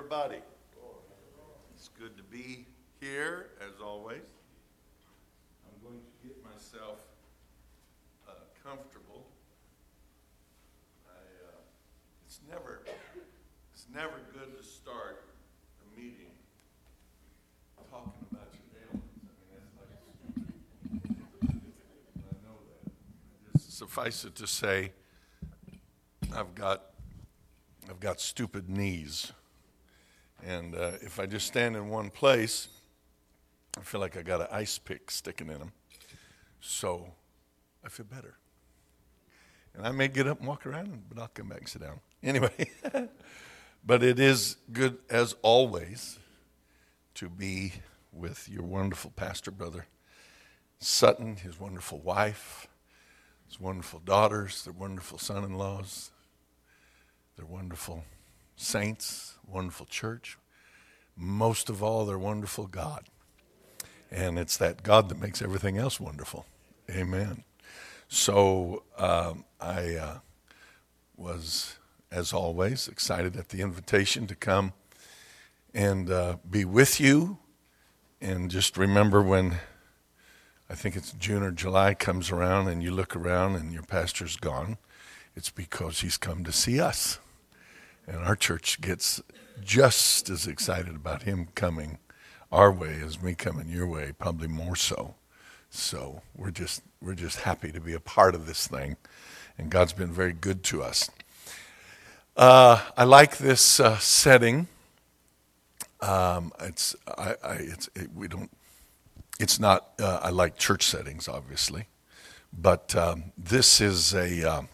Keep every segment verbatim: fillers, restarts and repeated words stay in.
everybody? It's good to be here, as always. I'm going to get myself uh, comfortable. I, uh, it's never, it's never good to start a meeting talking about your ailments. I mean, that's like, I know that. Just suffice it to say, I've got, I've got stupid knees. And uh, if I just stand in one place, I feel like I got an ice pick sticking in them. So I feel better. And I may get up and walk around, but I'll come back and sit down. Anyway, but it is good, as always, to be with your wonderful pastor brother, Sutton, his wonderful wife, his wonderful daughters, their wonderful son-in-laws, their wonderful saints, wonderful church, most of all, their wonderful God. And it's that God that makes everything else wonderful. Amen. So um, I uh, was, as always, excited at the invitation to come and uh, be with you. And just remember when, I think it's June or July comes around and you look around and your pastor's gone, it's because he's come to see us. And our church gets just as excited about him coming our way as me coming your way, probably more so. So we're just we're just happy to be a part of this thing, and God's been very good to us. Uh, I like this uh, setting. Um, it's I, I it's it, we don't. It's not. Uh, I like church settings, obviously, but um, this is a. Um,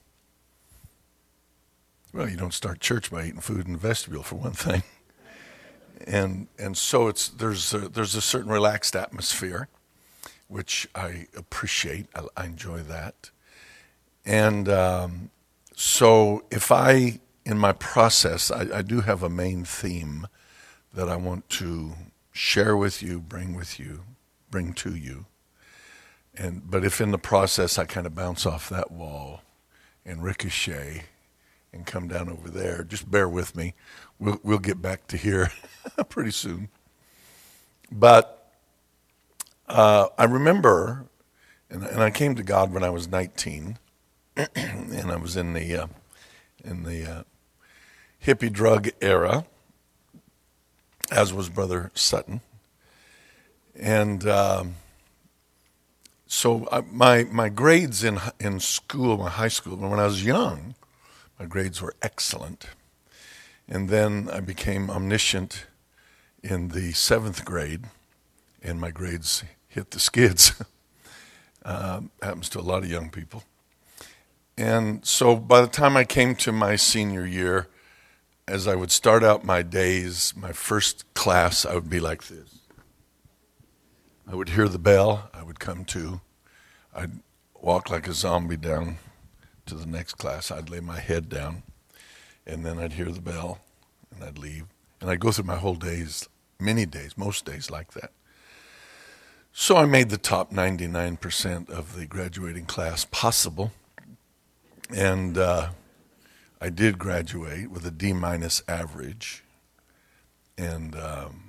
Well, you don't start church by eating food in the vestibule, for one thing, and and so it's there's a, there's a certain relaxed atmosphere, which I appreciate. I, I enjoy that, and um, so if I in my process, I, I do have a main theme that I want to share with you, bring with you, bring to you, and but if in the process I kind of bounce off that wall and ricochet and come down over there, just bear with me. We'll we'll get back to here pretty soon. But uh, I remember, and, and I came to God when I was nineteen, and I was in the uh, in the uh, hippie drug era, as was Brother Sutton, and um, so I, my my grades in in school, my high school, when I was young. My grades were excellent. And then I became omniscient in the seventh grade, and my grades hit the skids. uh, happens to a lot of young people. And so by the time I came to my senior year, as I would start out my days, my first class, I would be like this. I would hear the bell, I would come to, I'd walk like a zombie down to the next class. I'd lay my head down, and then I'd hear the bell, and I'd leave. And I'd go through my whole days, many days, most days like that. So I made the top ninety-nine percent of the graduating class possible, and uh, I did graduate with a D minus average, and, um,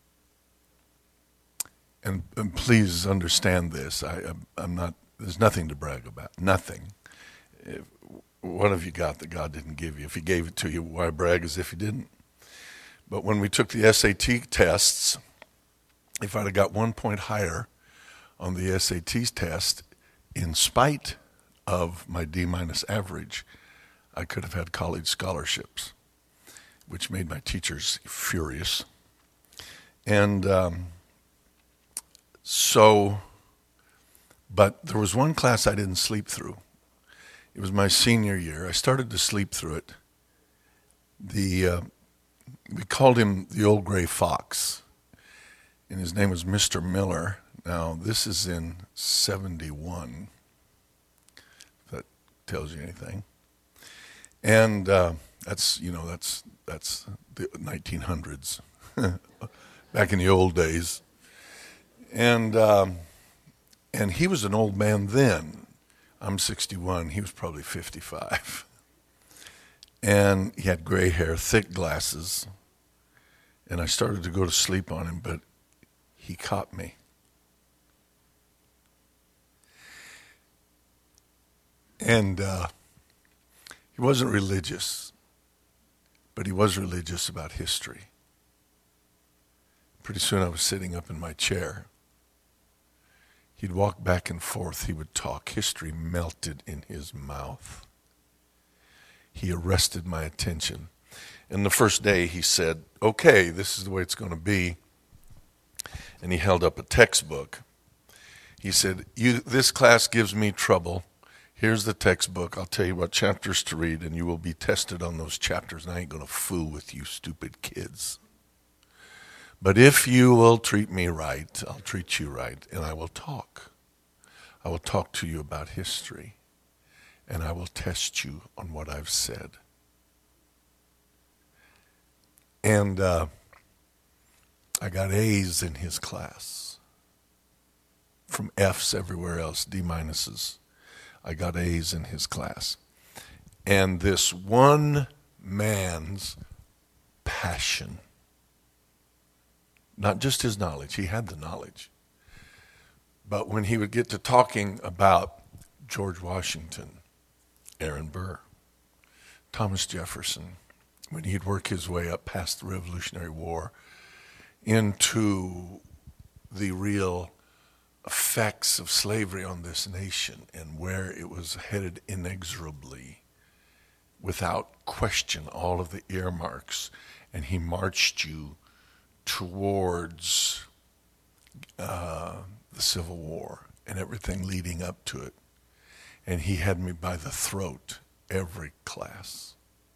and and please understand this. I, I'm not. There's nothing to brag about. Nothing. If, what have you got that God didn't give you? If he gave it to you, why brag as if he didn't? But when we took the S A T tests, if I'd have got one point higher on the S A T test, in spite of my D-minus average, I could have had college scholarships, which made my teachers furious. And um, so, but there was one class I didn't sleep through. It was my senior year. I started to sleep through it. The uh, we called him the Old Gray Fox, and his name was Mister Miller. Now, this is in seventy-one, if that tells you anything. And uh, that's, you know, that's that's the nineteen hundreds, back in the old days. And um, and he was an old man then. I'm sixty-one. He was probably fifty-five. And he had gray hair, thick glasses, And I started to go to sleep on him, but he caught me. And uh, he wasn't religious, but he was religious about history. Pretty soon I was sitting up in my chair. He'd walk back and forth. He would talk. History melted in his mouth. He arrested my attention. And the first day he said, okay, this is the way it's going to be. And he held up a textbook. He said, "You, this class gives me trouble. Here's the textbook. I'll tell you what chapters to read, and you will be tested on those chapters. And I ain't going to fool with you stupid kids. But if you will treat me right, I'll treat you right, and I will talk. I will talk to you about history, and I will test you on what I've said." And uh, I got A's in his class. From F's everywhere else, D minuses. I got A's in his class. And this one man's passion, not just his knowledge, he had the knowledge, but when he would get to talking about George Washington, Aaron Burr, Thomas Jefferson, when he'd work his way up past the Revolutionary War into the real effects of slavery on this nation and where it was headed inexorably, without question, all of the earmarks, and he marched you towards uh, the Civil War and everything leading up to it. And he had me by the throat every class.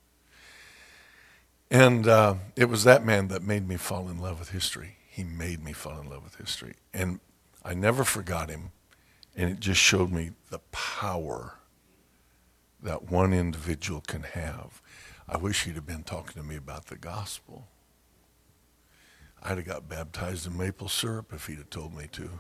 And uh, it was that man that made me fall in love with history. He made me fall in love with history. And I never forgot him, and it just showed me the power that one individual can have. I wish he'd have been talking to me about the gospel. I'd have got baptized in maple syrup if he'd have told me to.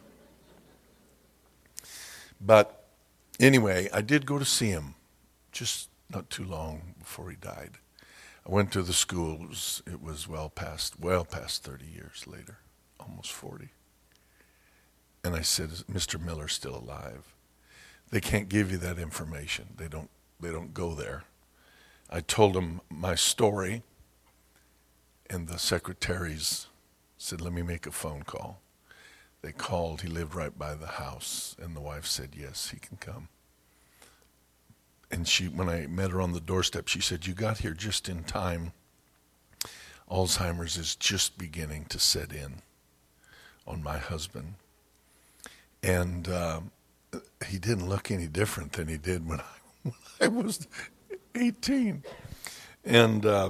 But anyway, I did go to see him just not too long before he died. I went to the school. It was, it was well past, well past thirty years later, almost forty. And I said, "Is Mister Miller still alive?" They can't give you that information. They don't, they don't go there. I told him my story, and the secretaries said, "Let me make a phone call." They called. He lived right by the house, and the wife said, "Yes, he can come." And she, when I met her on the doorstep, she said, "You got here just in time. Alzheimer's is just beginning to set in on my husband." And uh, he didn't look any different than he did when I, when I was eighteen. And uh,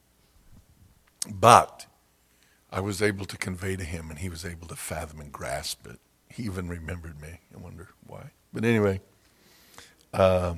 but I was able to convey to him, and he was able to fathom and grasp it. He even remembered me. I wonder why. But anyway, um,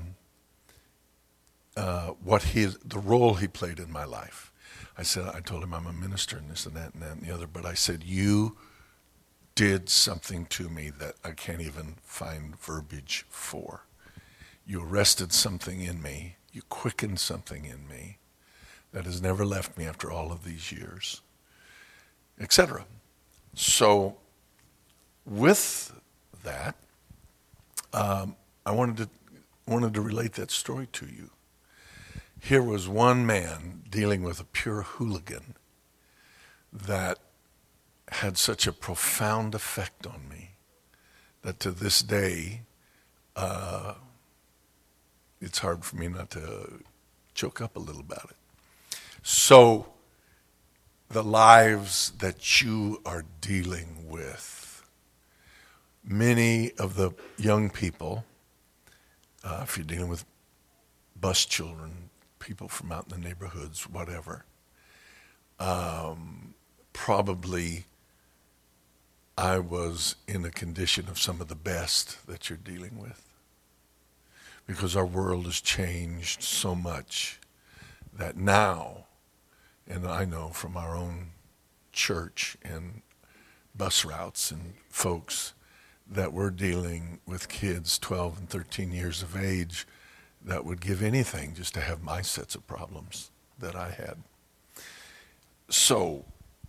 uh, what his the role he played in my life. I said, I told him I'm a minister and this and that and that and the other, but I said, you did something to me that I can't even find verbiage for. You arrested something in me. You quickened something in me that has never left me after all of these years, et cetera. So with that, um, I wanted to wanted to relate that story to you. Here was one man dealing with a pure hooligan that had such a profound effect on me that to this day, uh, it's hard for me not to choke up a little about it. So the lives that you are dealing with, many of the young people, uh, if you're dealing with bus children, people from out in the neighborhoods, whatever, um, probably I was in a condition of some of the best that you're dealing with, because our world has changed so much that now, and I know from our own church and bus routes and folks, that we're dealing with kids twelve and thirteen years of age that would give anything just to have my sets of problems that I had. So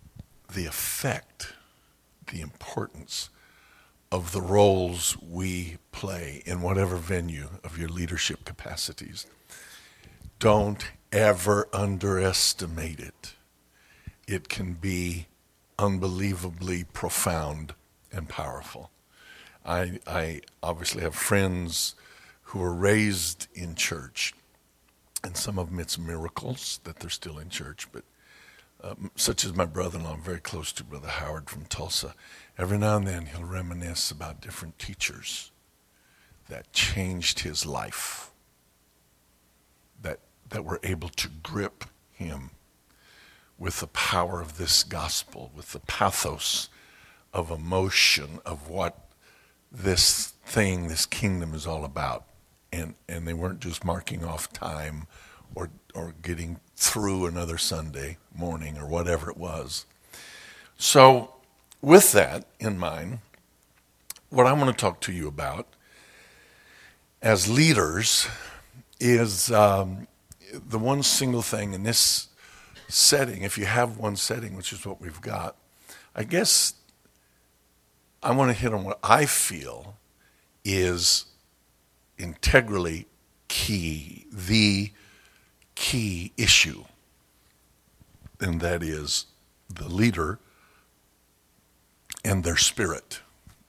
the effect, the importance of the roles we play in whatever venue of your leadership capacities. Don't ever underestimate it. It can be unbelievably profound and powerful. I, I obviously have friends who were raised in church, and some of them it's miracles that they're still in church, but um, such as my brother-in-law, I'm very close to Brother Howard from Tulsa. Every now and then he'll reminisce about different teachers that changed his life, that that were able to grip him with the power of this gospel, with the pathos of emotion of what this thing, this kingdom is all about. And and they weren't just marking off time or or getting through another Sunday morning or whatever it was. So with that in mind, what I want to talk to you about as leaders is um, the one single thing in this setting, if you have one setting, which is what we've got, I guess I want to hit on what I feel is integrally key, the key issue, and that is the leader and their spirit.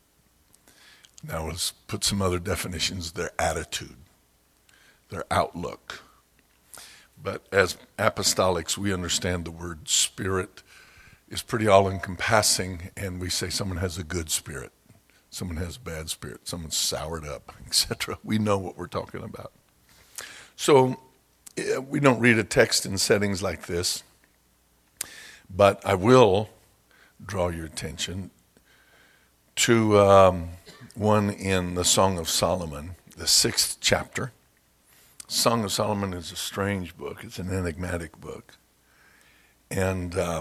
Now let's put some other definitions, their attitude, their outlook. But as apostolics, we understand the word spirit is pretty all-encompassing, and we say someone has a good spirit, someone has a bad spirit, someone's soured up, et cetera. We know what we're talking about. So we don't read a text in settings like this, but I will draw your attention to um, one in the Song of Solomon, the sixth chapter. Song of Solomon is a strange book. It's an enigmatic book. And um,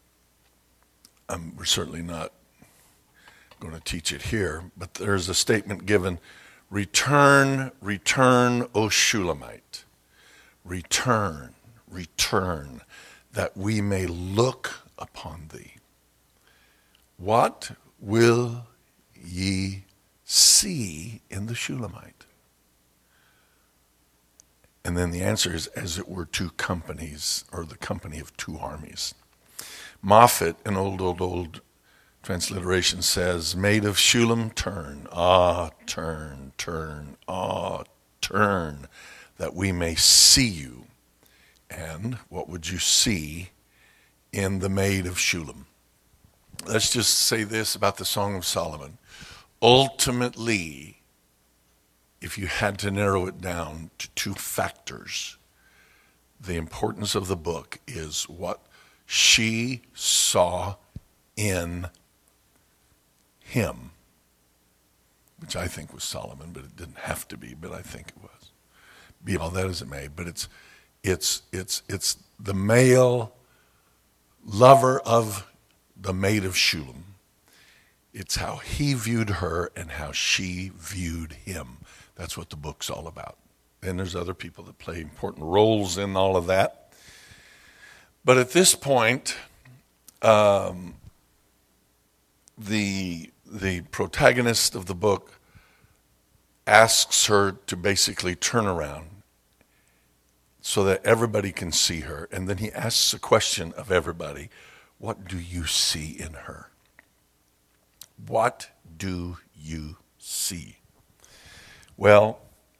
I'm, we're certainly not going to teach it here, but there's a statement given, return, return, O Shulamite. Return, return, that we may look upon thee. What will ye see in the Shulamite? And then the answer is, as it were, two companies, or the company of two armies. Moffat, an old, old, old transliteration, says, maid of Shulam, turn, ah, turn, turn, ah, turn, that we may see you. And what would you see in the maid of Shulam? Let's just say this about the Song of Solomon. Ultimately, if you had to narrow it down to two factors, the importance of the book is what she saw in him, which I think was Solomon, but it didn't have to be, but I think it was. Be all that as it may, but it's it's it's it's the male lover of the maid of Shulam. It's how he viewed her and how she viewed him. That's what the book's all about. And there's other people that play important roles in all of that. But at this point, um, the the protagonist of the book asks her to basically turn around so that everybody can see her. And then he asks a question of everybody, what do you see in her? What do you see? Well,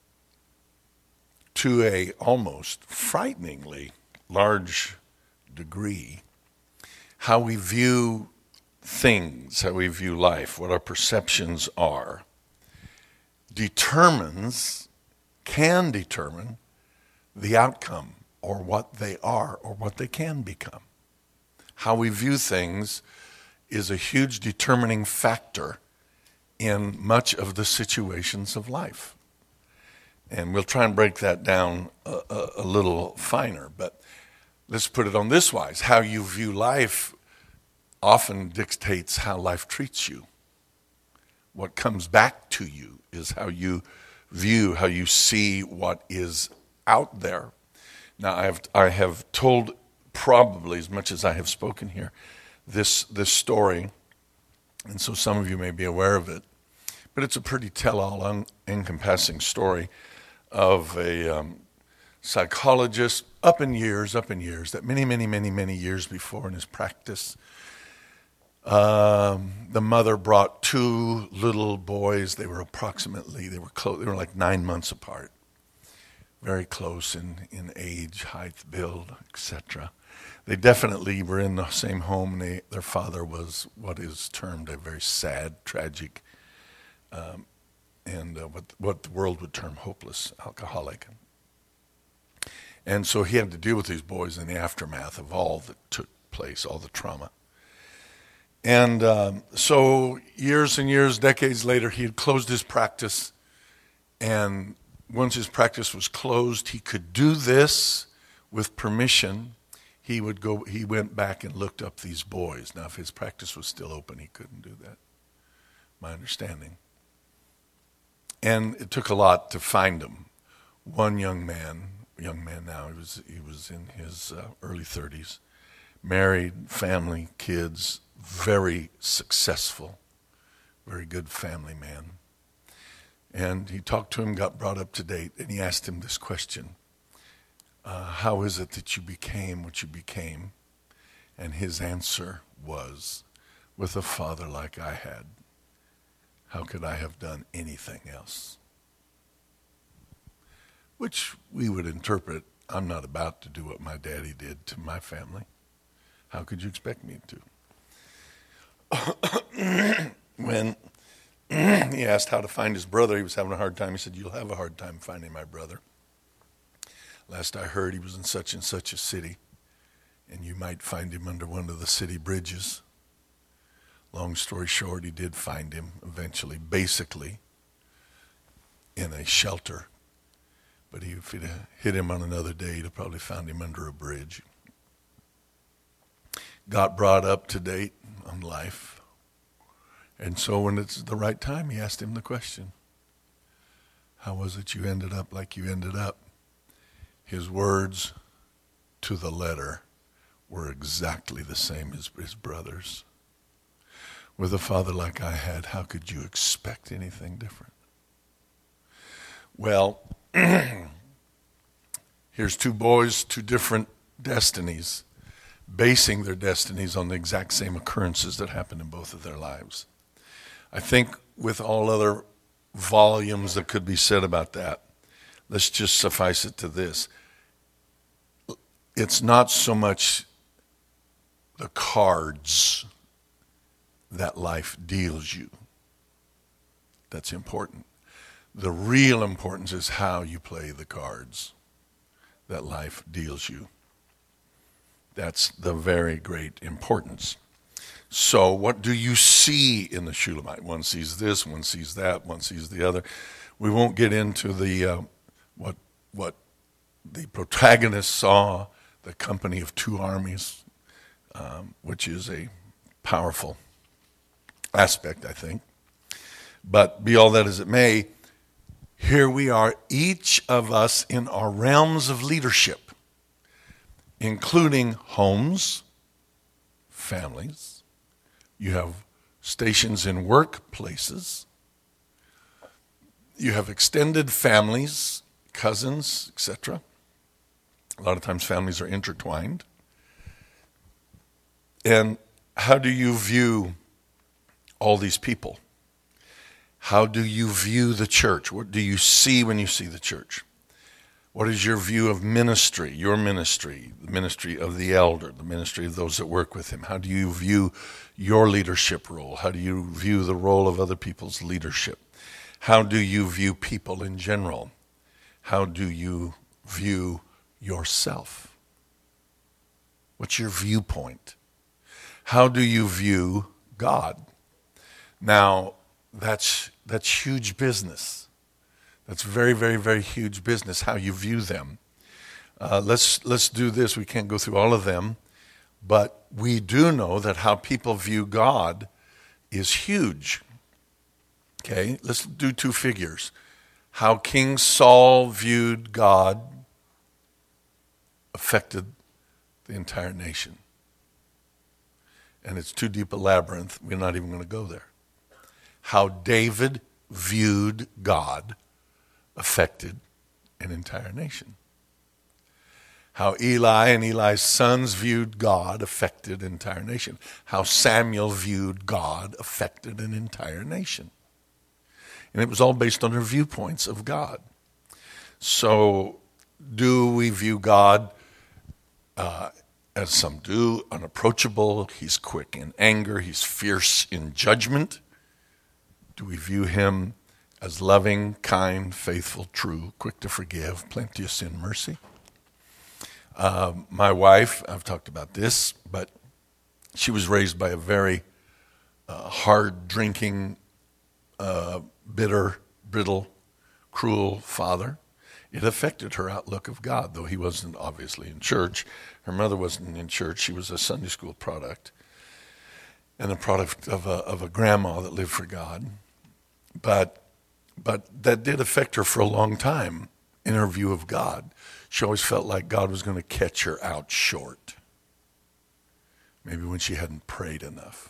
to a almost frighteningly large degree, how we view things, how we view life, what our perceptions are, determines, can determine the outcome, or what they are, or what they can become. How we view things is a huge determining factor in much of the situations of life. And we'll try and break that down a, a, a little finer, but let's put it on this wise. How you view life often dictates how life treats you. What comes back to you is how you view, how you see what is out there. Now, I have, I have told probably as much as I have spoken here this this story, and so some of you may be aware of it, but it's a pretty tell-all, un- encompassing story of a um, psychologist up in years, up in years, that many, many, many, many years before in his practice, um, the mother brought two little boys. They were approximately, they were close, they were like nine months apart, very close in, in age, height, build, et cetera. They definitely were in the same home. And they, their father was what is termed a very sad, tragic, um, and uh, what what the world would term hopeless alcoholic. And so he had to deal with these boys in the aftermath of all that took place, all the trauma. And um, so years and years, decades later, he had closed his practice. And once his practice was closed, he could do this with permission. He would go. He went back and looked up these boys. Now, if his practice was still open, he couldn't do that, my understanding. And it took a lot to find them. One young man, young man now, he was he was in his uh, early thirties, married, family, kids, very successful, very good family man. And he talked to him, got brought up to date, and he asked him this question: uh, how is it that you became what you became? And his answer was, with a father like I had, how could I have done anything else? Which we would interpret, I'm not about to do what my daddy did to my family. How could you expect me to? When he asked how to find his brother, he was having a hard time. He said, you'll have a hard time finding my brother. Last I heard, he was in such and such a city, and you might find him under one of the city bridges. Long story short, he did find him eventually, basically, in a shelter. But he, if he'd hit him on another day, he'd have probably found him under a bridge. Got brought up to date on life. And so when it's the right time, he asked him the question, how was it you ended up like you ended up? His words to the letter were exactly the same as his brother's. With a father like I had, how could you expect anything different? Well, here's two boys, two different destinies, basing their destinies on the exact same occurrences that happened in both of their lives. I think with all other volumes that could be said about that, let's just suffice it to this. It's not so much the cards that life deals you that's important. The real importance is how you play the cards that life deals you. That's the very great importance. So what do you see in the Shulamite? One sees this, one sees that, one sees the other. We won't get into the uh, what what the protagonist saw, the company of two armies, um, which is a powerful aspect, I think. But be all that as it may, here we are, each of us in our realms of leadership, including homes, families. You have stations in workplaces. You have extended families, cousins, et cetera. A lot of times families are intertwined. And how do you view all these people? How do you view the church? What do you see when you see the church? What is your view of ministry, your ministry, the ministry of the elder, the ministry of those that work with him? How do you view your leadership role? How do you view the role of other people's leadership? How do you view people in general? How do you view yourself? What's your viewpoint? How do you view God? Now, that's that's huge business. That's very, very, very huge business, how you view them. Uh, let's let's do this. We can't go through all of them, but we do know that how people view God is huge. Okay, let's do two figures. How King Saul viewed God affected the entire nation. and it's too deep a labyrinth. We're not even going to go there. How David viewed God affected an entire nation. How Eli and Eli's sons viewed God affected an entire nation. How Samuel viewed God affected an entire nation. And it was all based on their viewpoints of God. So, do we view God uh, as some do, unapproachable? He's quick in anger. He's fierce in judgment. Do we view him as loving, kind, faithful, true, quick to forgive, plenteous in mercy? Uh, my wife, I've talked about this, but she was raised by a very uh, hard-drinking, uh, bitter, brittle, cruel father. It affected her outlook of God, though he wasn't obviously in church. Her mother wasn't in church. She was a Sunday school product and a product of a, of a grandma that lived for God. But, but that did affect her for a long time in her view of God. She always felt like God was going to catch her out short. Maybe when she hadn't prayed enough.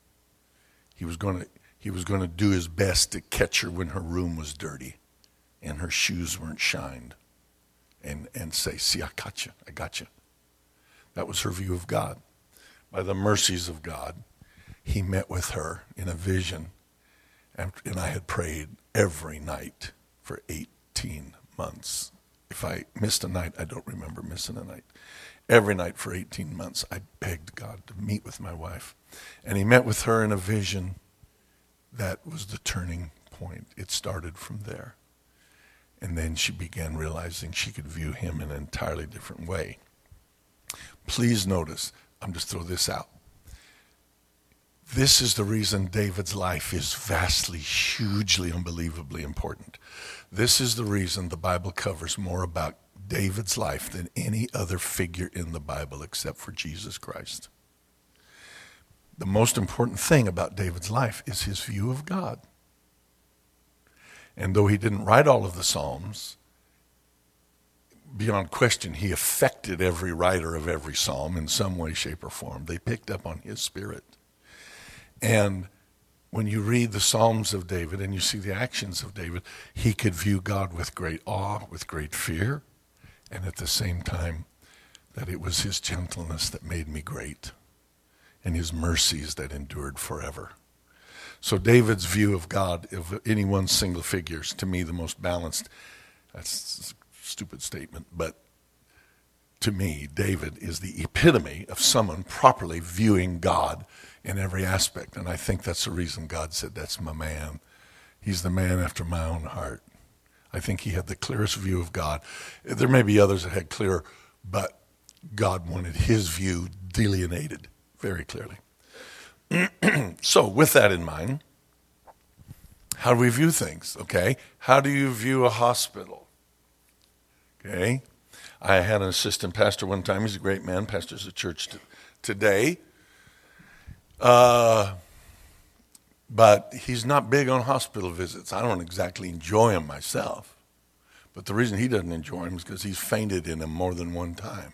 He was going to, he was going to do his best to catch her when her room was dirty and her shoes weren't shined. And, and say, see, I got you, I got you. That was her view of God. By the mercies of God, he met with her in a vision. And, and I had prayed every night for eighteen months. If I missed a night, I don't remember missing a night. Every night for eighteen months, I begged God to meet with my wife. And he met with her in a vision. That was the turning point. It started from there. And then she began realizing she could view him in an entirely different way. Please notice, I'm just throw this out. This is the reason David's life is vastly, hugely, unbelievably important. This is the reason the Bible covers more about David's life than any other figure in the Bible except for Jesus Christ. The most important thing about David's life is his view of God. And though he didn't write all of the Psalms, beyond question, he affected every writer of every psalm in some way, shape, or form. They picked up on his spirit. And when you read the Psalms of David and you see the actions of David, he could view God with great awe, with great fear, and at the same time that it was his gentleness that made me great and his mercies that endured forever. So David's view of God, of any one single figure, is to me the most balanced. That's a stupid statement, but to me, David is the epitome of someone properly viewing God in every aspect. And I think that's the reason God said, that's my man. He's the man after my own heart. I think he had the clearest view of God. There may be others that had clearer, but God wanted his view delineated very clearly. So with that in mind, how do we view things, okay? How do you view a hospital? Okay? I had an assistant pastor one time. He's a great man, pastors a church t- today. Uh, but he's not big on hospital visits. I don't exactly enjoy him myself. But the reason he doesn't enjoy him is because he's fainted in them more than one time.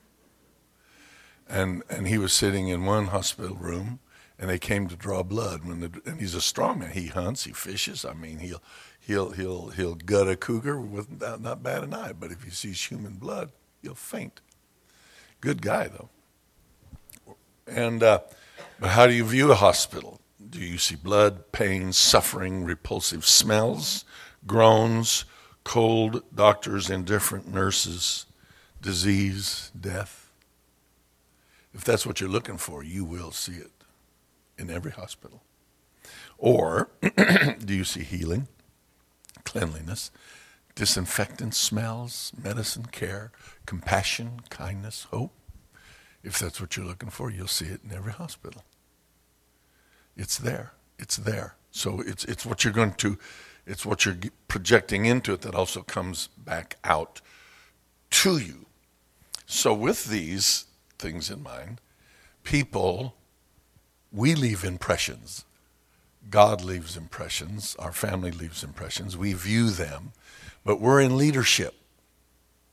And and he was sitting in one hospital room, and they came to draw blood. When the, and he's a strong man. He hunts, he fishes. I mean, he'll he'll he'll he'll gut a cougar with not, not bat an eye. But if he sees human blood, he'll faint. Good guy though. And uh, but how do you view a hospital? Do you see blood, pain, suffering, repulsive smells, groans, cold doctors, indifferent nurses, disease, death? If that's what you're looking for, you will see it in every hospital. Or do you see healing, cleanliness, disinfectant smells, medicine, care, compassion, kindness, hope? If that's what you're looking for, you'll see it in every hospital. It's there. It's there. So it's it's what you're going to, it's what you're projecting into it that also comes back out to you. So with these things in mind, people, we leave impressions. God leaves impressions. Our family leaves impressions. We view them, but we're in leadership.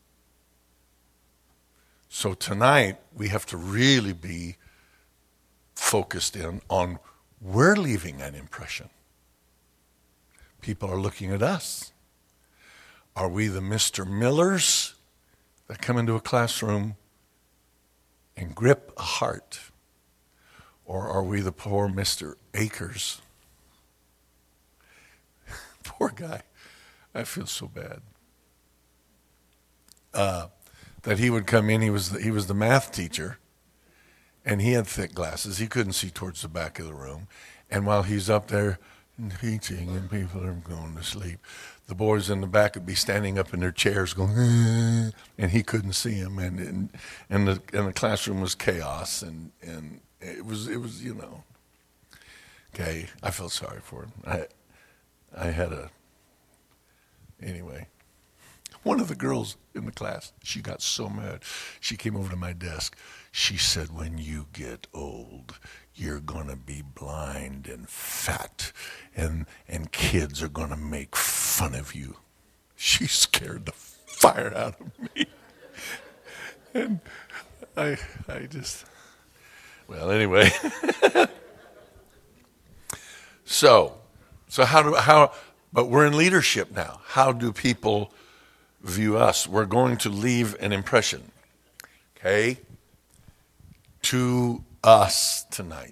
So tonight, we have to really be focused in on we're leaving an impression. People are looking at us. Are we the Mister Millers that come into a classroom and grip a heart? Or are we the poor Mister Akers? Poor guy. I feel so bad. Uh, that he would come in, he was the, he was the math teacher, and he had thick glasses. He couldn't see towards the back of the room. And while he's up there teaching and people are going to sleep, the boys in the back would be standing up in their chairs going, eh, and he couldn't see him. And and, and, the, and the classroom was chaos, and, and it was, it was, you know. Okay, I felt sorry for him. I, I had a, anyway. One of the girls in the class, she got so mad. She came over to my desk. She said, when you get old, you're going to be blind and fat, and and kids are going to make fun of you. She scared the fire out of me. And I I just, well, anyway. so, so how do, how, but we're in leadership now. How do people view us? We're going to leave an impression, okay, to us tonight.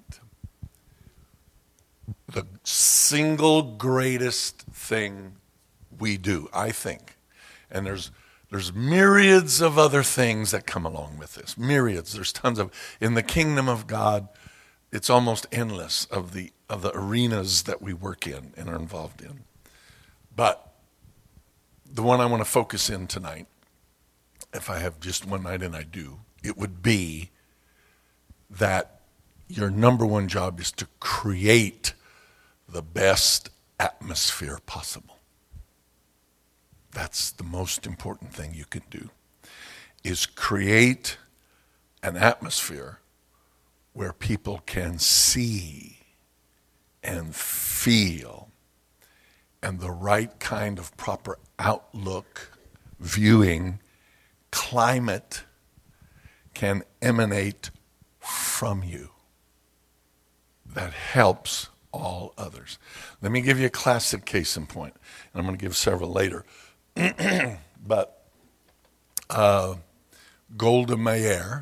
The single greatest thing we do, I think, and there's there's myriads of other things that come along with this. Myriads. There's tons of, in the kingdom of God, it's almost endless of the of the arenas that we work in and are involved in. But the one I want to focus in tonight, if I have just one night, and I do, it would be that your number one job is to create the best atmosphere possible. That's the most important thing you can do, is create an atmosphere where people can see and feel, and the right kind of proper outlook, viewing, climate can emanate from you. That helps all others. Let me give you a classic case in point, and I'm going to give several later. But uh, Golda Meir,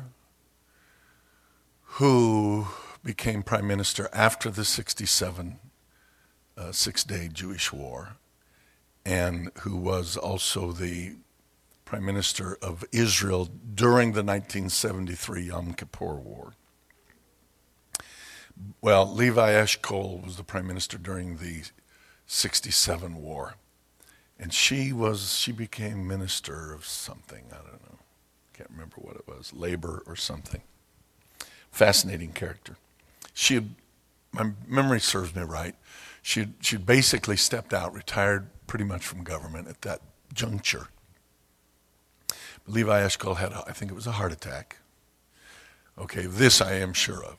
who became prime minister after the sixty-seven uh, Six-Day Jewish War, and who was also the prime minister of Israel during the nineteen seventy-three Yom Kippur War. Well, Levi Eshkol was the prime minister during the sixty-seven war. And she was, she became minister of something, I don't know. Can't remember what it was, labor or something. Fascinating character. She had, my memory serves me right, she'd, she'd basically stepped out, retired pretty much from government at that juncture. Levi Eshkol had, a, I think it was a heart attack. Okay, this I am sure of.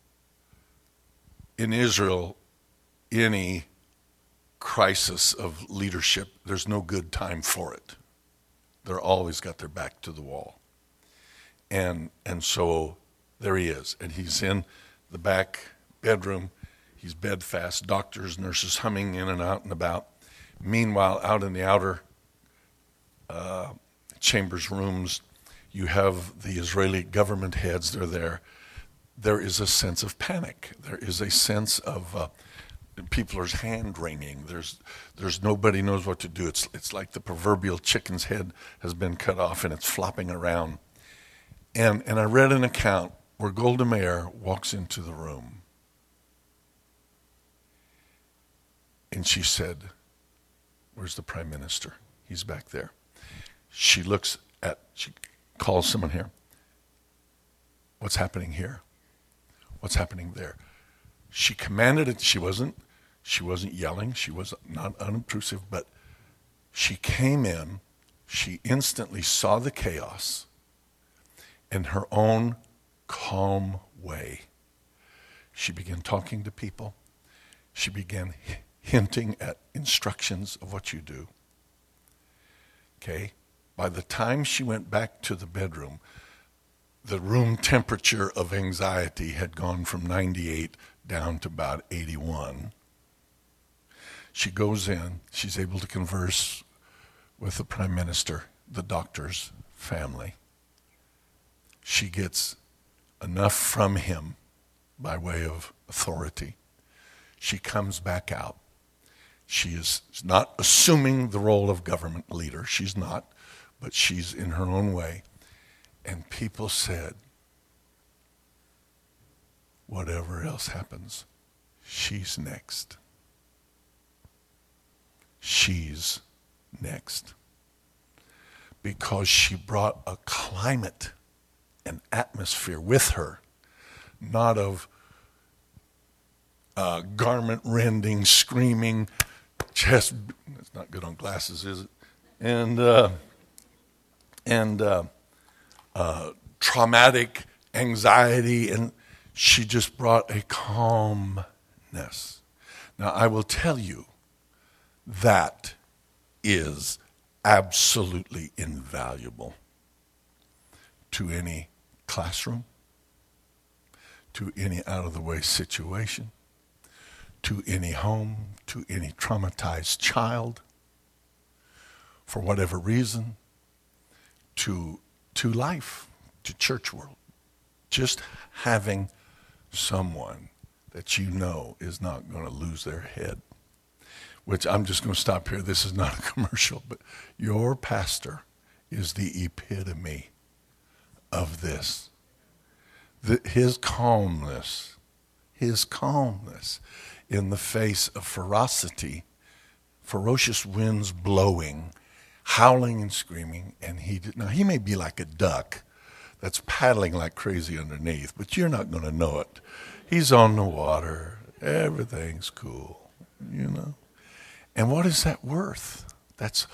In Israel, any crisis of leadership, there's no good time for it. They're always got their back to the wall. And and so there he is. And he's in the back bedroom. He's bedfast, doctors, nurses humming in and out and about. Meanwhile, out in the outer uh, chambers, rooms, you have the Israeli government heads. They're there. There is a sense of panic. There is a sense of uh, people are hand wringing. There's, there's nobody knows what to do. It's, it's like the proverbial chicken's head has been cut off and it's flopping around. And, and I read an account where Golda Meir walks into the room, and she said, "Where's the prime minister? He's back there." She looks at, she calls someone here. "What's happening here? What's happening there?" She commanded it. She wasn't, she wasn't yelling. She was not unobtrusive, but she came in. She instantly saw the chaos in her own calm way. She began talking to people. She began h- hinting at instructions of what you do. Okay? By the time she went back to the bedroom, the room temperature of anxiety had gone from ninety-eight down to about eighty-one. She goes in, she's able to converse with the prime minister, the doctor's family. She gets enough from him by way of authority. She comes back out. She is not assuming the role of government leader. She's not, but she's in her own way. And people said, whatever else happens, she's next. She's next. Because she brought a climate, an atmosphere with her, not of uh, garment-rending, screaming, chest. It's not good on glasses, is it? And uh, and uh, uh, traumatic anxiety, and she just brought a calmness. Now, I will tell you, that is absolutely invaluable to any classroom, to any out-of-the-way situation, to any home, to any traumatized child, for whatever reason, to, to life, to church world. Just having someone that you know is not going to lose their head. Which I'm just going to stop here. This is not a commercial, but your pastor is the epitome of this. The, his calmness, his calmness in the face of ferocity, ferocious winds blowing, howling and screaming, and he did, now he may be like a duck that's paddling like crazy underneath, but you're not going to know it. He's on the water. Everything's cool, you know. And what is that worth? That's,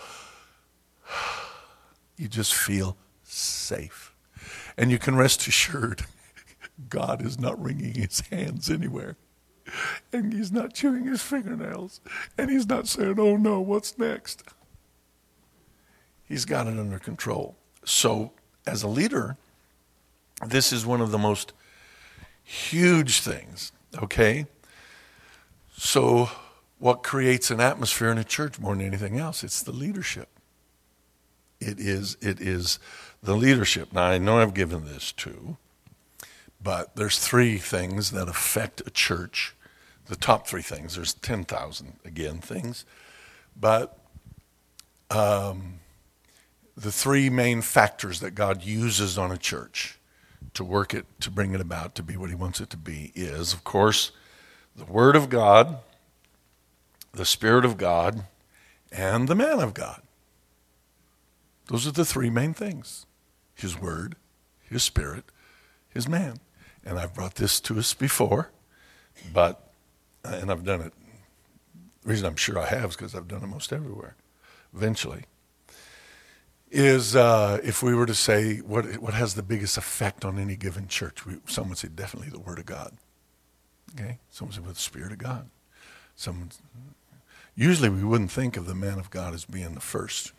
you just feel safe. And you can rest assured, God is not wringing his hands anywhere. And he's not chewing his fingernails. And he's not saying, oh no, what's next? He's got it under control. So as a leader, this is one of the most huge things, okay? So what creates an atmosphere in a church more than anything else? It's the leadership. It is, it is the leadership. Now, I know I've given this too, but there's three things that affect a church. The top three things. There's ten thousand, again, things. But um, the three main factors that God uses on a church to work it, to bring it about, to be what he wants it to be, is, of course, the Word of God, the Spirit of God, and the man of God. Those are the three main things. His Word, his Spirit, his man. And I've brought this to us before, but, and I've done it, the reason I'm sure I have is because I've done it most everywhere, eventually, is uh, if we were to say what what has the biggest effect on any given church, we, some would say definitely the Word of God. Okay? Some would say with the Spirit of God. Some, usually we wouldn't think of the man of God as being the first.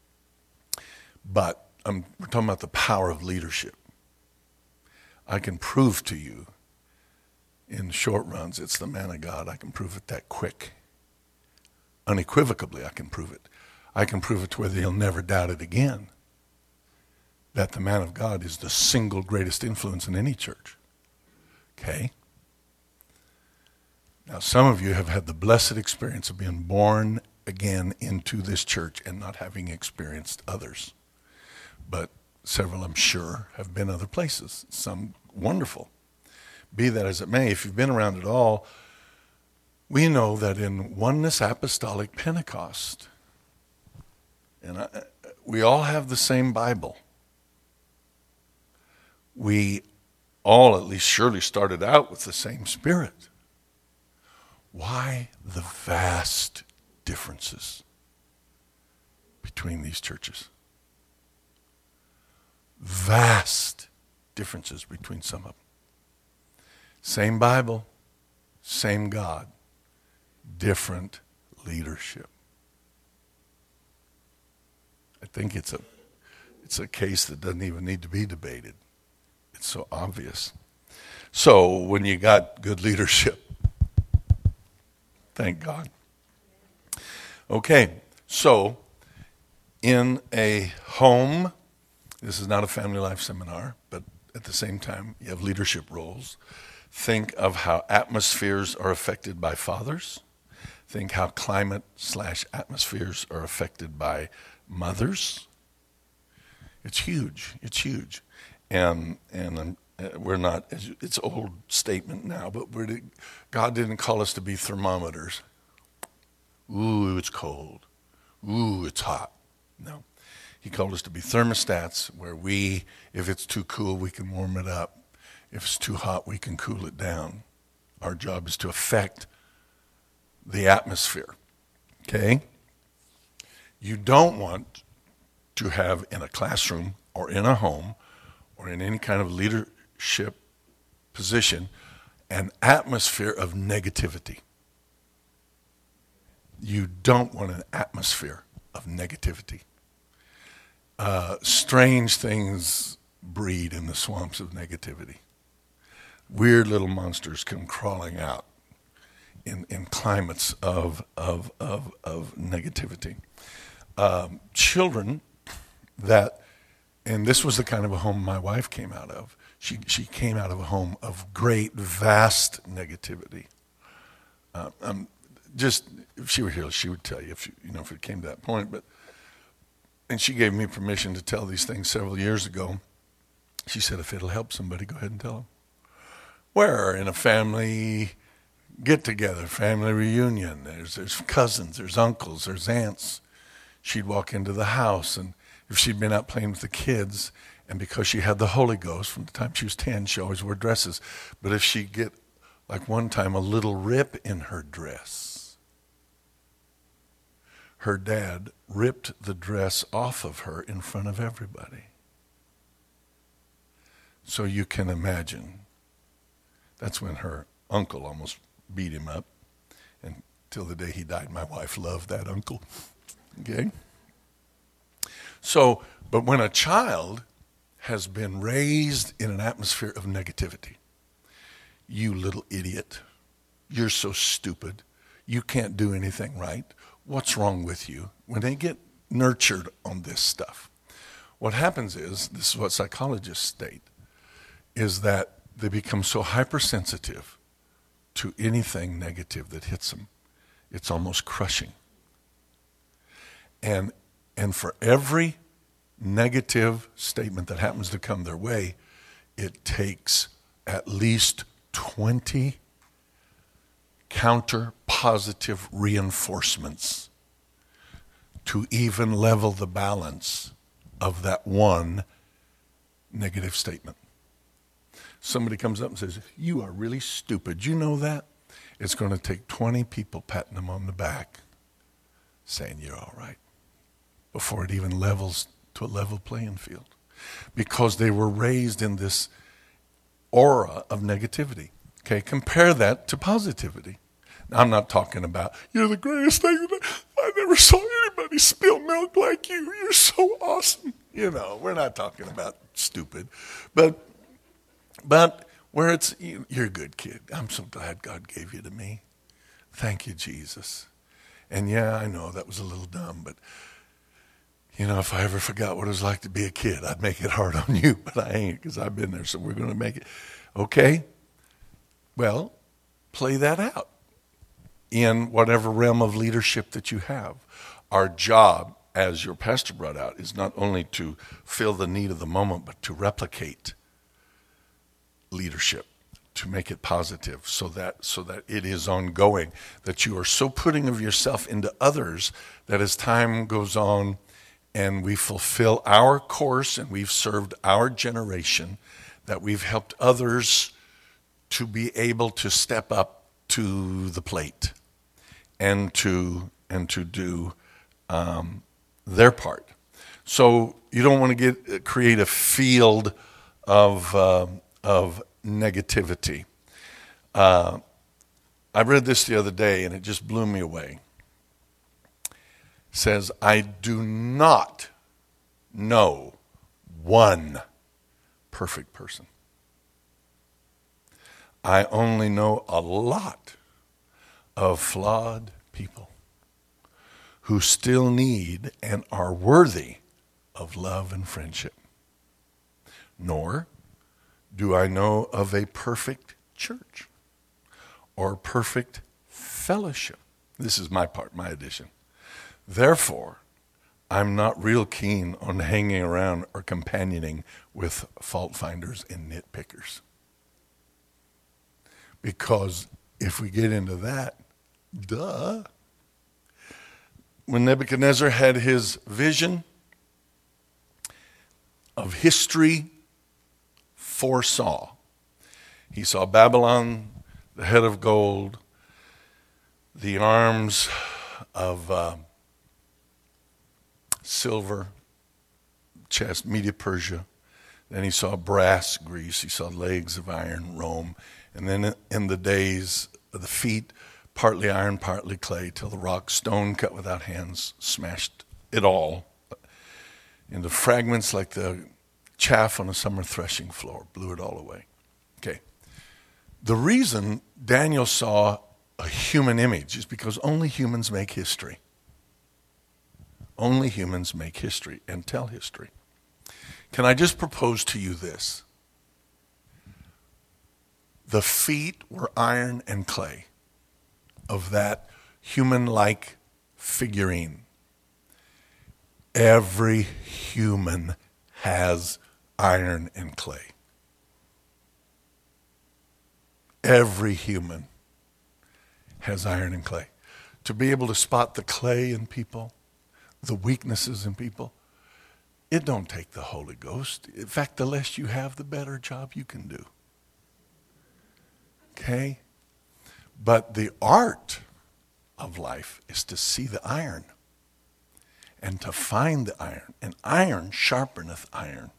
But um, we're talking about the power of leadership. I can prove to you in short runs it's the man of God. I can prove it that quick. Unequivocally, I can prove it. I can prove it to where they'll never doubt it again. That the man of God is the single greatest influence in any church. Okay? Now, some of you have had the blessed experience of being born again into this church and not having experienced others. But several, I'm sure, have been other places. Some wonderful. Be that as it may, if you've been around at all, we know that in Oneness Apostolic Pentecost, and I, we all have the same Bible. We all, at least surely, started out with the same Spirit. Why the vast differences between these churches? Vast differences between some of them. Same Bible, same God, different leadership. I think it's a it's a case that doesn't even need to be debated. It's so obvious. So when you got good leadership, thank God. Okay, so in a home, this is not a family life seminar, but at the same time, you have leadership roles. Think of how atmospheres are affected by fathers. Think how climate slash atmospheres are affected by mothers. It's huge. It's huge. And and uh, we're not, it's an old statement now, but we're, God didn't call us to be thermometers. Ooh, it's cold. Ooh, it's hot. No. He called us to be thermostats where we, if it's too cool, we can warm it up. If it's too hot, we can cool it down. Our job is to affect the atmosphere. Okay? You don't want to have in a classroom or in a home or in any kind of leadership position an atmosphere of negativity. You don't want an atmosphere of negativity. Uh, strange things breed in the swamps of negativity. Weird little monsters come crawling out in, in climates of, of, of, of negativity. Um, children that, and this was the kind of a home my wife came out of. She, she came out of a home of great, vast negativity. Uh, um, just, if she were here, she would tell you, if you, you know, if it came to that point, but and she gave me permission to tell these things several years ago. She said, if it'll help somebody, go ahead and tell them. Where in a family get-together, family reunion, there's, there's cousins, there's uncles, there's aunts. She'd walk into the house, and if she'd been out playing with the kids, and because she had the Holy Ghost, from the time she was ten, she always wore dresses. But if she'd get, like one time, a little rip in her dress, her dad ripped the dress off of her in front of everybody. So you can imagine, that's when her uncle almost beat him up. And till the day he died, my wife loved that uncle. Okay? So, but when a child has been raised in an atmosphere of negativity, you little idiot, you're so stupid, you can't do anything right, what's wrong with you? When they get nurtured on this stuff, what happens is, this is what psychologists state, is that they become so hypersensitive to anything negative that hits them. It's almost crushing. And, and for every negative statement that happens to come their way, it takes at least twenty counter positive reinforcements to even level the balance of that one negative statement. Somebody comes up and says, you are really stupid. You know that? It's going to take twenty people patting them on the back saying you're all right before it even levels to a level playing field, because they were raised in this aura of negativity. Okay, compare that to positivity. Now, I'm not talking about, you're the greatest thing. I never saw anybody spill milk like you. You're so awesome. You know, we're not talking about stupid. But but where it's, you, you're a good kid. I'm so glad God gave you to me. Thank you, Jesus. And yeah, I know that was a little dumb, but you know, if I ever forgot what it was like to be a kid, I'd make it hard on you, but I ain't, because I've been there, so we're going to make it. Okay? Well, play that out in whatever realm of leadership that you have. Our job, as your pastor brought out, is not only to fill the need of the moment, but to replicate leadership, to make it positive, so that so that it is ongoing, that you are so putting of yourself into others that as time goes on and we fulfill our course and we've served our generation, that we've helped others to be able to step up to the plate and to and to do um, their part. So you don't want to get create a field of uh, of negativity. Uh, I read this the other day and it just blew me away. It says, I do not know one perfect person. I only know a lot of flawed people who still need and are worthy of love and friendship. Nor do I know of a perfect church or perfect fellowship. This is my part, my addition. Therefore, I'm not real keen on hanging around or companioning with fault finders and nitpickers. Because if we get into that, duh. When Nebuchadnezzar had his vision of history foresaw, he saw Babylon, the head of gold, the arms of uh, silver, chest, Media Persia. Then he saw brass, Greece. He saw legs of iron, Rome. And then in the days of the feet, partly iron, partly clay, till the rock, stone cut without hands, smashed it all into fragments like the chaff on a summer threshing floor, blew it all away. Okay. The reason Daniel saw a human image is because only humans make history. Only humans make history and tell history. Can I just propose to you this? The feet were iron and clay of that human-like figurine. Every human has iron and clay. Every human has iron and clay. To be able to spot the clay in people, the weaknesses in people, it don't take the Holy Ghost. In fact, the less you have, the better job you can do. Okay? But the art of life is to see the iron and to find the iron. And iron sharpeneth iron.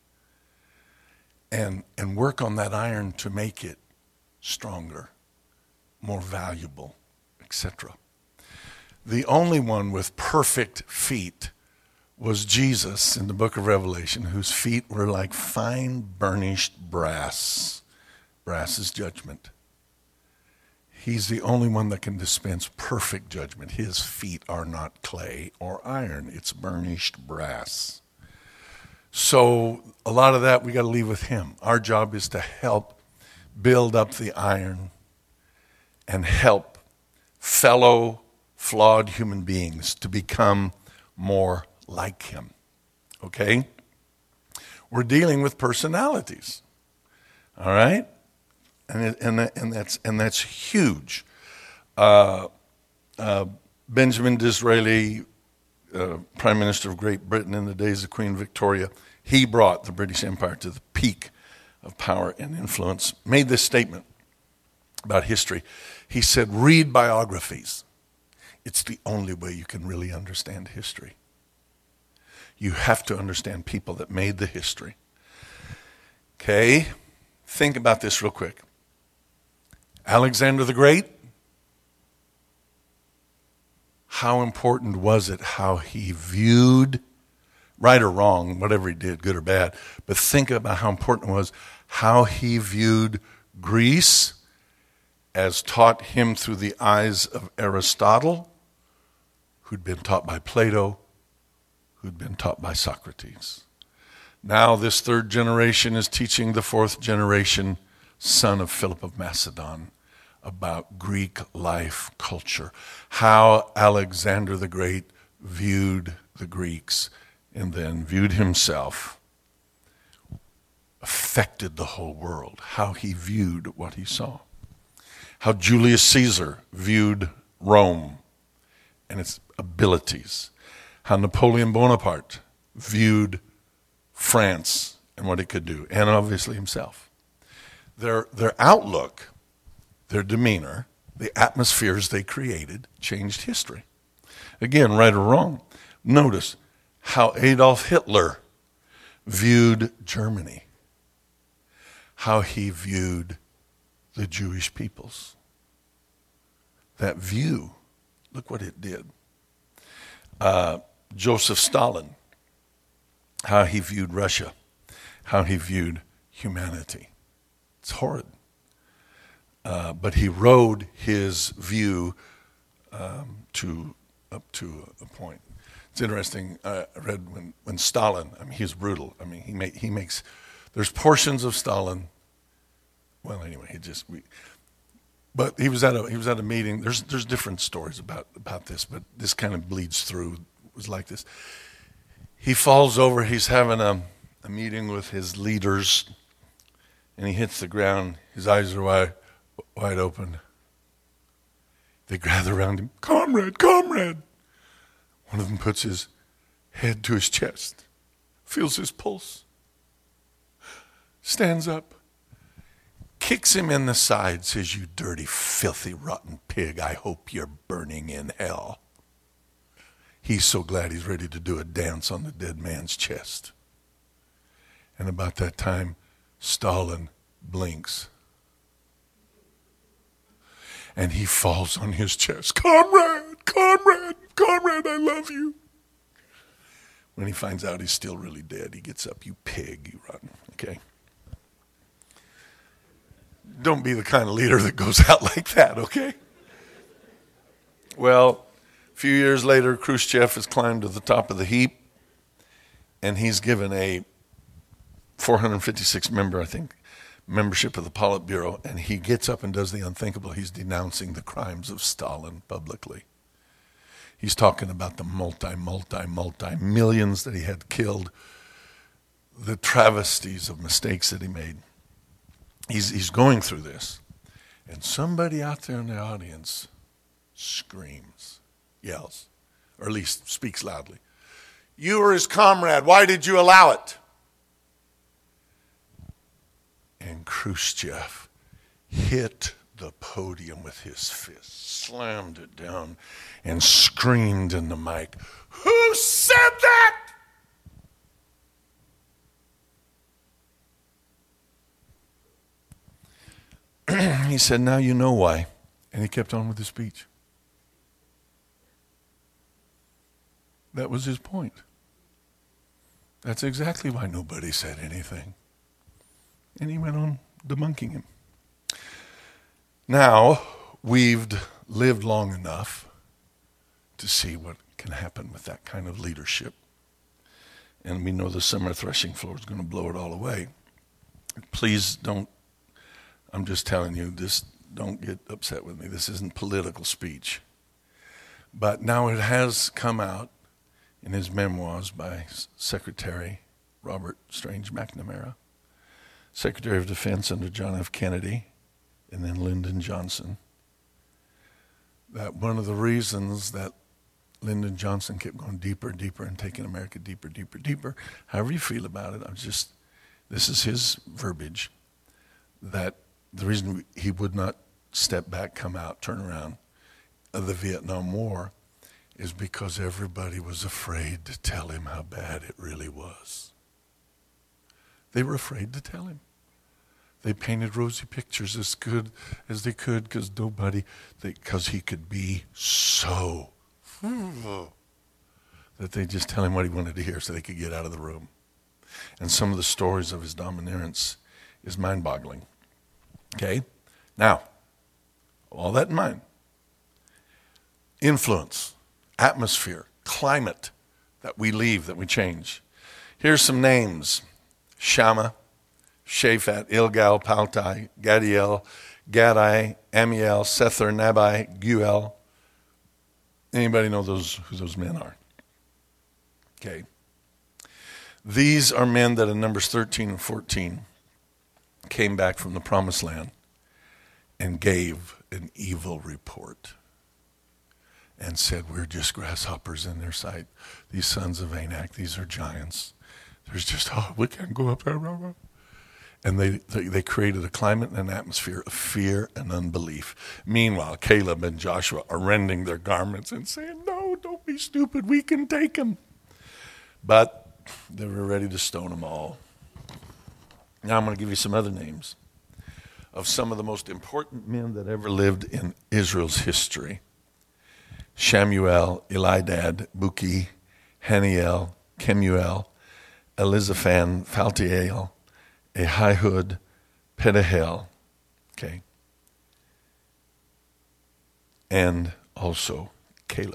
And, and work on that iron to make it stronger, more valuable, et cetera. The only one with perfect feet was Jesus in the book of Revelation, whose feet were like fine burnished brass. Brass is judgment. He's the only one that can dispense perfect judgment. His feet are not clay or iron. It's burnished brass. So a lot of that we got to leave with him. Our job is to help build up the iron and help fellow flawed human beings to become more like him. Okay? We're dealing with personalities. All right? And it, and that, and that's and that's huge. Uh, uh, Benjamin Disraeli, uh, Prime Minister of Great Britain in the days of Queen Victoria, he brought the British Empire to the peak of power and influence, made this statement about history. He said, read biographies. It's the only way you can really understand history. You have to understand people that made the history. Okay? Think about this real quick. Alexander the Great, how important was it how he viewed, right or wrong, whatever he did, good or bad, but think about how important it was how he viewed Greece as taught him through the eyes of Aristotle, who'd been taught by Plato, who'd been taught by Socrates. Now this third generation is teaching the fourth generation, son of Philip of Macedon, about Greek life culture, how Alexander the Great viewed the Greeks and then viewed himself, affected the whole world, how he viewed what he saw. How Julius Caesar viewed Rome and its abilities. How Napoleon Bonaparte viewed France and what it could do, and obviously himself. Their, their outlook, their demeanor, the atmospheres they created changed history. Again, right or wrong, notice how Adolf Hitler viewed Germany, how he viewed the Jewish peoples. That view, look what it did. Uh, Joseph Stalin, how he viewed Russia, how he viewed humanity. It's horrid. uh, but he rode his view um, to up to a point. It's interesting. I read when, when Stalin. I mean, he's brutal. I mean, he make, he makes. There's portions of Stalin. Well, anyway, he just. We, but he was at a he was at a meeting. There's there's different stories about about this, but this kind of bleeds through. It was like this. He falls over. He's having a, a meeting with his leaders, and he hits the ground. His eyes are wide wide open. They gather around him. Comrade, comrade. One of them puts his head to his chest, feels his pulse, stands up, kicks him in the side, says, "You dirty, filthy, rotten pig, I hope you're burning in hell." He's so glad he's ready to do a dance on the dead man's chest. And about that time, Stalin blinks. And he falls on his chest. Comrade, comrade, comrade, I love you. When he finds out he's still really dead, he gets up. You pig, you rotten. Okay? Don't be the kind of leader that goes out like that, okay? Well, a few years later, Khrushchev has climbed to the top of the heap, and he's given a four hundred fifty-six member, I think, membership of the Politburo, and he gets up and does the unthinkable. He's denouncing the crimes of Stalin publicly. He's talking about the multi, multi, multi millions that he had killed, the travesties of mistakes that he made. He's, he's going through this. And somebody out there in the audience screams, yells, or at least speaks loudly. "You were his comrade. Why did you allow it?" And Khrushchev hit the podium with his fist, slammed it down, and screamed in the mic, "Who said that?" He said, "Now you know why." And he kept on with his speech. That was his point. That's exactly why nobody said anything. And he went on debunking him. Now, we've lived long enough to see what can happen with that kind of leadership. And we know the summer threshing floor is going to blow it all away. Please don't, I'm just telling you, this, don't get upset with me. This isn't political speech. But now it has come out in his memoirs by Secretary Robert Strange McNamara, Secretary of Defense under John F. Kennedy, and then Lyndon Johnson, that one of the reasons that Lyndon Johnson kept going deeper and deeper and taking America deeper, deeper, deeper, however you feel about it, I'm just, this is his verbiage, that the reason he would not step back, come out, turn around of the Vietnam War is because everybody was afraid to tell him how bad it really was. They were afraid to tell him. They painted rosy pictures as good as they could because nobody, because he could be so, that they just tell him what he wanted to hear so they could get out of the room. And some of the stories of his dominance is mind-boggling. Okay? Now, all that in mind, influence, atmosphere, climate that we leave, that we change. Here's some names. Shammah, Shaphat, Ilgal, Paltai, Gadiel, Gadai, Amiel, Sether, Nabai, Guel. Anybody know those who those men are? Okay. These are men that in Numbers thirteen and fourteen came back from the promised land and gave an evil report and said, "We're just grasshoppers in their sight. These sons of Anak, these are giants. There's just, oh, we can't go up there." And they, they, they created a climate and an atmosphere of fear and unbelief. Meanwhile, Caleb and Joshua are rending their garments and saying, "No, don't be stupid. We can take them." But they were ready to stone them all. Now I'm going to give you some other names of some of the most important men that ever lived in Israel's history. Shamuel, Elidad, Buki, Haniel, Kemuel, and also Caleb,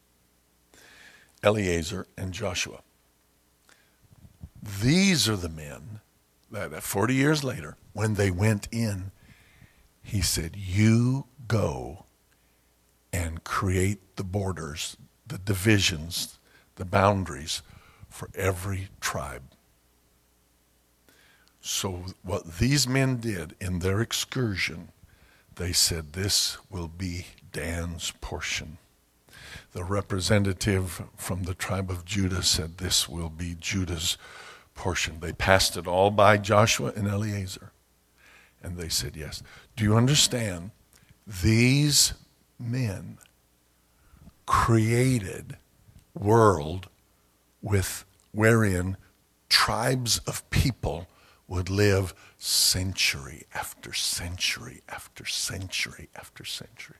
Eleazar, and Joshua. These are the men that forty years later, when they went in, he said, you go and create the borders, the divisions, the boundaries for every tribe. So what these men did in their excursion, they said, this will be Dan's portion. The representative from the tribe of Judah said, this will be Judah's portion. They passed it all by Joshua and Eleazar. And they said, yes. Do you understand? These men created world with wherein tribes of people would live century after century after century after century.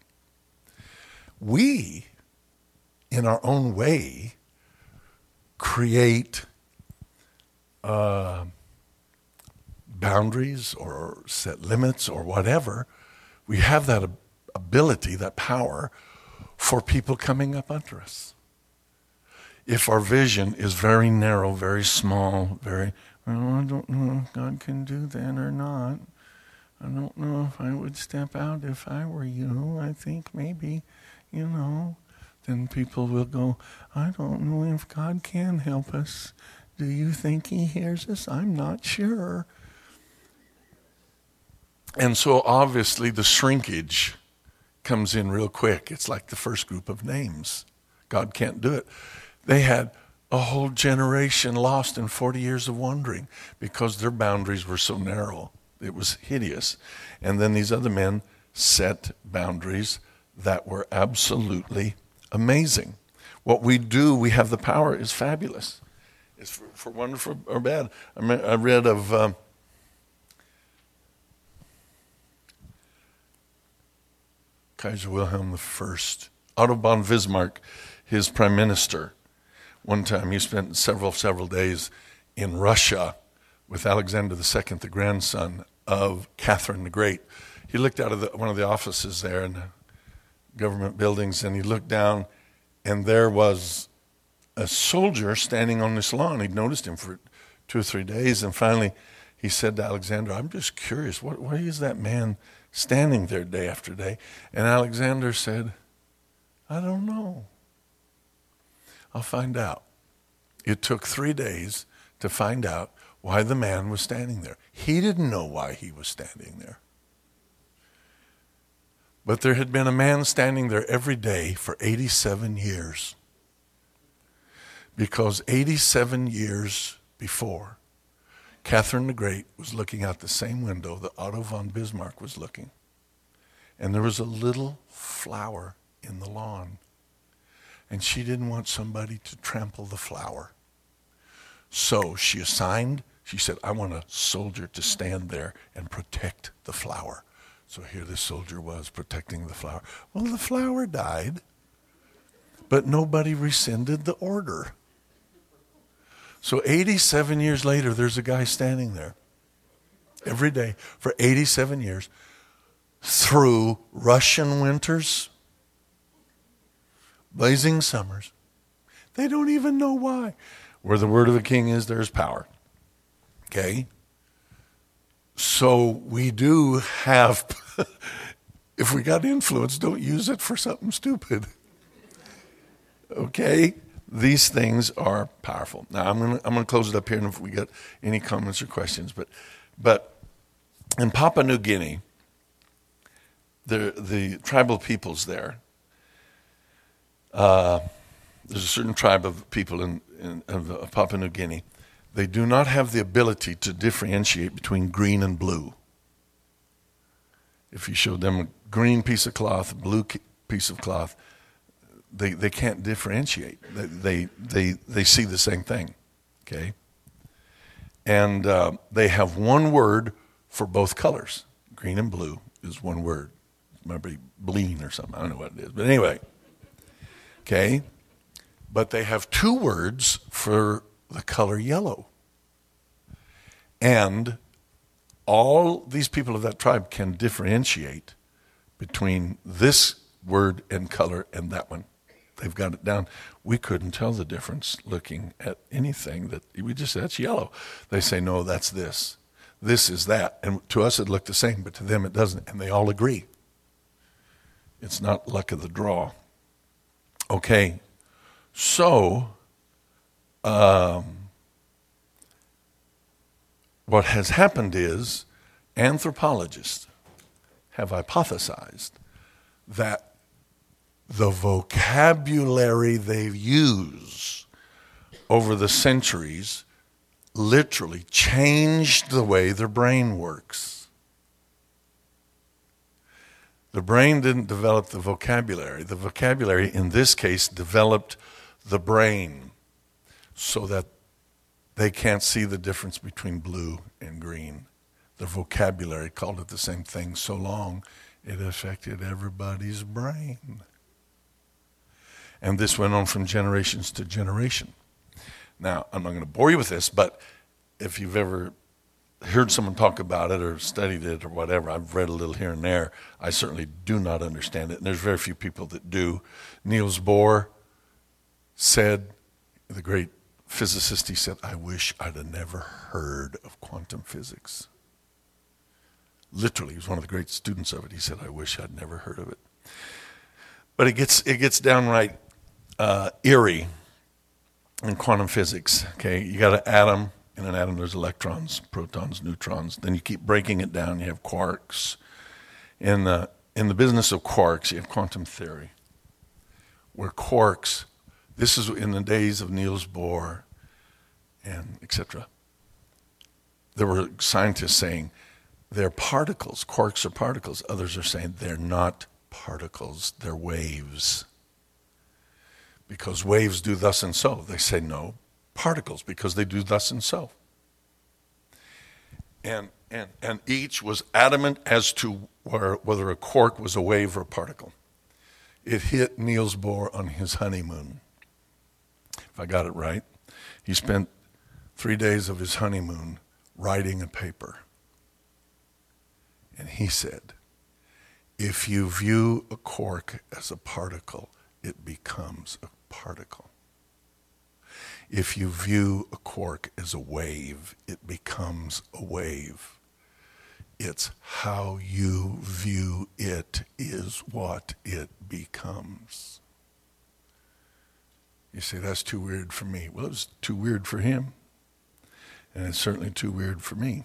We, in our own way, create uh, boundaries or set limits or whatever. We have that ab- ability, that power for people coming up under us. If our vision is very narrow, very small, very, well, I don't know if God can do that or not. I don't know if I would step out if I were you. I think maybe, you know, then people will go, I don't know if God can help us. Do you think he hears us? I'm not sure. And so obviously the shrinkage comes in real quick. It's like the first group of names. God can't do it. They had a whole generation lost in forty years of wandering because their boundaries were so narrow. It was hideous. And then these other men set boundaries that were absolutely amazing. What we do, we have the power, is fabulous. It's for, for wonderful or bad. I, mean, I read of um, Kaiser Wilhelm the First, Otto von Bismarck, his prime minister. One time he spent several, several days in Russia with Alexander the Second, the grandson of Catherine the Great. He looked out of the, one of the offices there in the government buildings, and he looked down, and there was a soldier standing on this lawn. He'd noticed him for two or three days, and finally he said to Alexander, I'm just curious, what, why is that man standing there day after day? And Alexander said, I don't know. I'll find out. It took three days to find out why the man was standing there. He didn't know why he was standing there. But there had been a man standing there every day for eighty-seven years. Because eighty-seven years before, Catherine the Great was looking out the same window that Otto von Bismarck was looking. And there was a little flower in the lawn. And she didn't want somebody to trample the flower. So she assigned, she said, I want a soldier to stand there and protect the flower. So here this soldier was protecting the flower. Well, the flower died, but nobody rescinded the order. So eighty-seven years later, there's a guy standing there every day for eighty-seven years through Russian winters, blazing summers. They don't even know why. Where the word of the king is, there's power. Okay? So we do have, if we got influence, don't use it for something stupid. Okay? These things are powerful. Now, I'm going to I'm going to close it up here, and if we get any comments or questions. But but in Papua New Guinea, the, the tribal peoples there, uh, there's a certain tribe of people in, in of, of Papua New Guinea. They do not have the ability to differentiate between green and blue. If you showed them a green piece of cloth, a blue piece of cloth, they they can't differentiate. They they they, they see the same thing, okay? And uh, they have one word for both colors. Green and blue is one word. Maybe bleen or something. I don't know what it is. But anyway, okay? But they have two words for the color yellow. And all these people of that tribe can differentiate between this word and color and that one. They've got it down. We couldn't tell the difference looking at anything that we just said, that's yellow. They say, no, that's this. This is that. And to us it looked the same, but to them it doesn't. And they all agree. It's not luck of the draw. Okay. So, um, what has happened is anthropologists have hypothesized that the vocabulary they use over the centuries literally changed the way their brain works. The brain didn't develop the vocabulary. The vocabulary, in this case, developed the brain so that they can't see the difference between blue and green. The vocabulary called it the same thing so long it affected everybody's brain. And this went on from generations to generation. Now, I'm not going to bore you with this, but if you've ever heard someone talk about it or studied it or whatever, I've read a little here and there, I certainly do not understand it, and there's very few people that do. Niels Bohr said, the great physicist, he said, I wish I'd have never heard of quantum physics. Literally, he was one of the great students of it. He said, I wish I'd never heard of it. But it gets it gets downright uh, eerie in quantum physics. Okay, you got an atom. In an atom, there's electrons, protons, neutrons. Then you keep breaking it down. You have quarks. In the in the business of quarks, you have quantum theory, where quarks. This is in the days of Niels Bohr, and et cetera. There were scientists saying they're particles. Quarks are particles. Others are saying they're not particles. They're waves. Because waves do thus and so. They say no, particles, because they do thus and so. And and and each was adamant as to where, whether a quark was a wave or a particle. It hit Niels Bohr on his honeymoon. If I got it right, he spent three days of his honeymoon writing a paper. And he said, if you view a quark as a particle, it becomes a particle. If you view a quark as a wave, it becomes a wave. It's how you view it is what it becomes. You say, that's too weird for me. Well, it was too weird for him. And it's certainly too weird for me.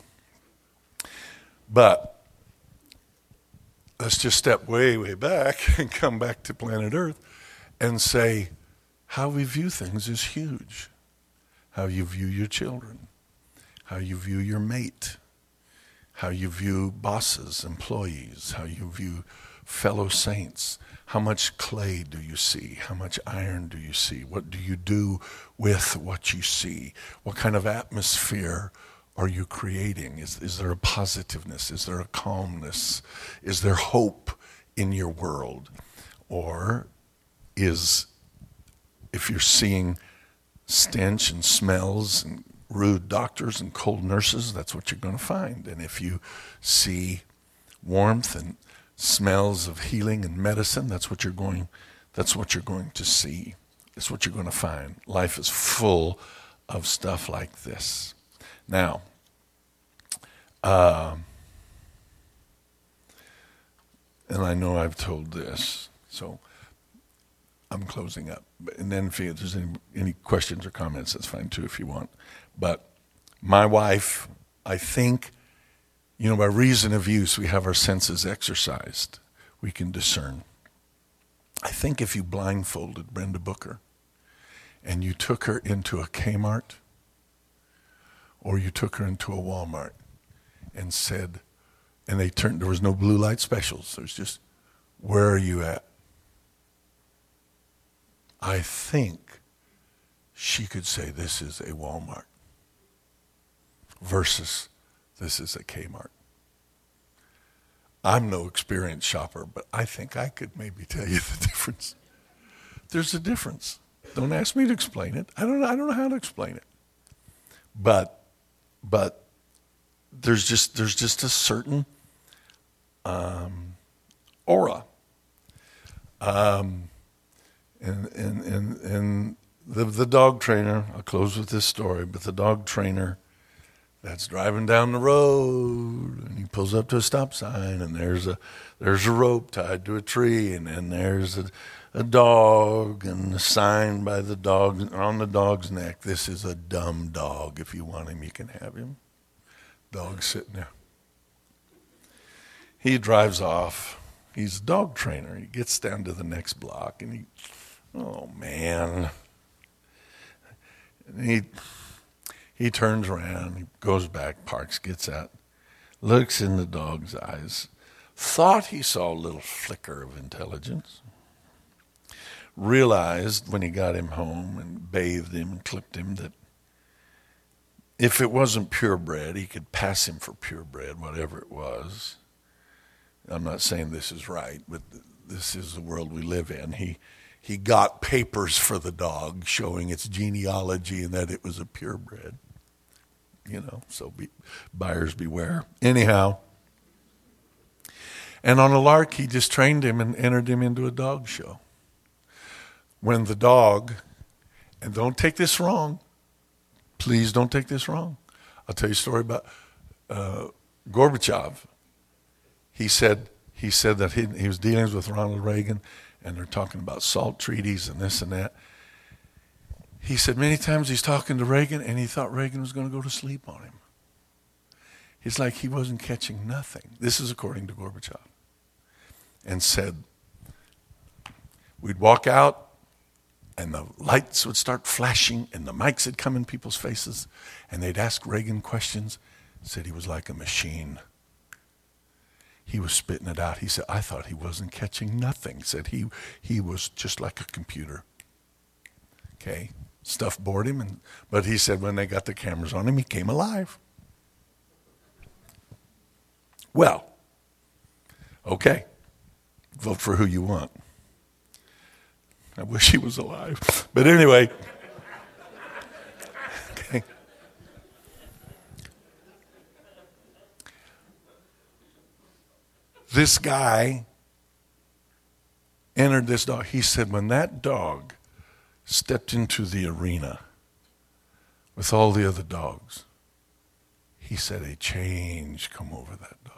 But let's just step way, way back and come back to planet Earth and say, how we view things is huge. How you view your children, how you view your mate, how you view bosses, employees, how you view fellow saints. How much clay do you see? How much iron do you see? What do you do with what you see? What kind of atmosphere are you creating? Is, is there a positiveness? Is there a calmness? Is there hope in your world? Or is, if you're seeing stench and smells and rude doctors and cold nurses, that's what you're going to find. And if you see warmth and smells of healing and medicine, that's what you're going, that's what you're going to see. It's what you're going to find. Life is full of stuff like this. Now, uh, and I know I've told this, so I'm closing up. And then if there's any, any questions or comments, that's fine too if you want. But my wife, I think, you know, by reason of use, we have our senses exercised. We can discern. I think if you blindfolded Brenda Booker and you took her into a Kmart or you took her into a Walmart and said, and they turned, there was no blue light specials. There's just, where are you at? I think she could say this is a Walmart versus this is a Kmart. I'm no experienced shopper, but I think I could maybe tell you the difference. There's a difference. Don't ask me to explain it. I don't. I don't know how to explain it. But, but there's just there's just a certain um, aura. Um, and and and and the the dog trainer. I'll close with this story. But the dog trainer that's driving down the road, and he pulls up to a stop sign, and there's a there's a rope tied to a tree, and then there's a, a dog, and a sign by the dog on the dog's neck. This is a dumb dog. If you want him, you can have him. Dog's sitting there. He drives off. He's a dog trainer. He gets down to the next block, and he, oh man, and he. He turns around, he goes back, parks, gets out, looks in the dog's eyes, thought he saw a little flicker of intelligence, realized when he got him home and bathed him and clipped him that if it wasn't purebred, he could pass him for purebred, whatever it was. I'm not saying this is right, but this is the world we live in. He he got papers for the dog showing its genealogy and that it was a purebred. You know, so be, buyers beware. Anyhow, and on a lark, he just trained him and entered him into a dog show. When the dog, and don't take this wrong, please don't take this wrong. I'll tell you a story about uh, Gorbachev. He said he said that he, he was dealing with Ronald Reagan, and they're talking about SALT treaties and this and that. He said many times he's talking to Reagan, and he thought Reagan was going to go to sleep on him. It's like he wasn't catching nothing. This is according to Gorbachev. And said, we'd walk out, and the lights would start flashing, and the mics would come in people's faces, and they'd ask Reagan questions. Said he was like a machine. He was spitting it out. He said, I thought he wasn't catching nothing. He said he he was just like a computer. Okay, stuff bored him, and but he said when they got the cameras on him, he came alive. Well, okay, vote for who you want. I wish he was alive, but anyway. Okay. This guy entered this dog. He said when that dog stepped into the arena with all the other dogs, he said a change come over that dog.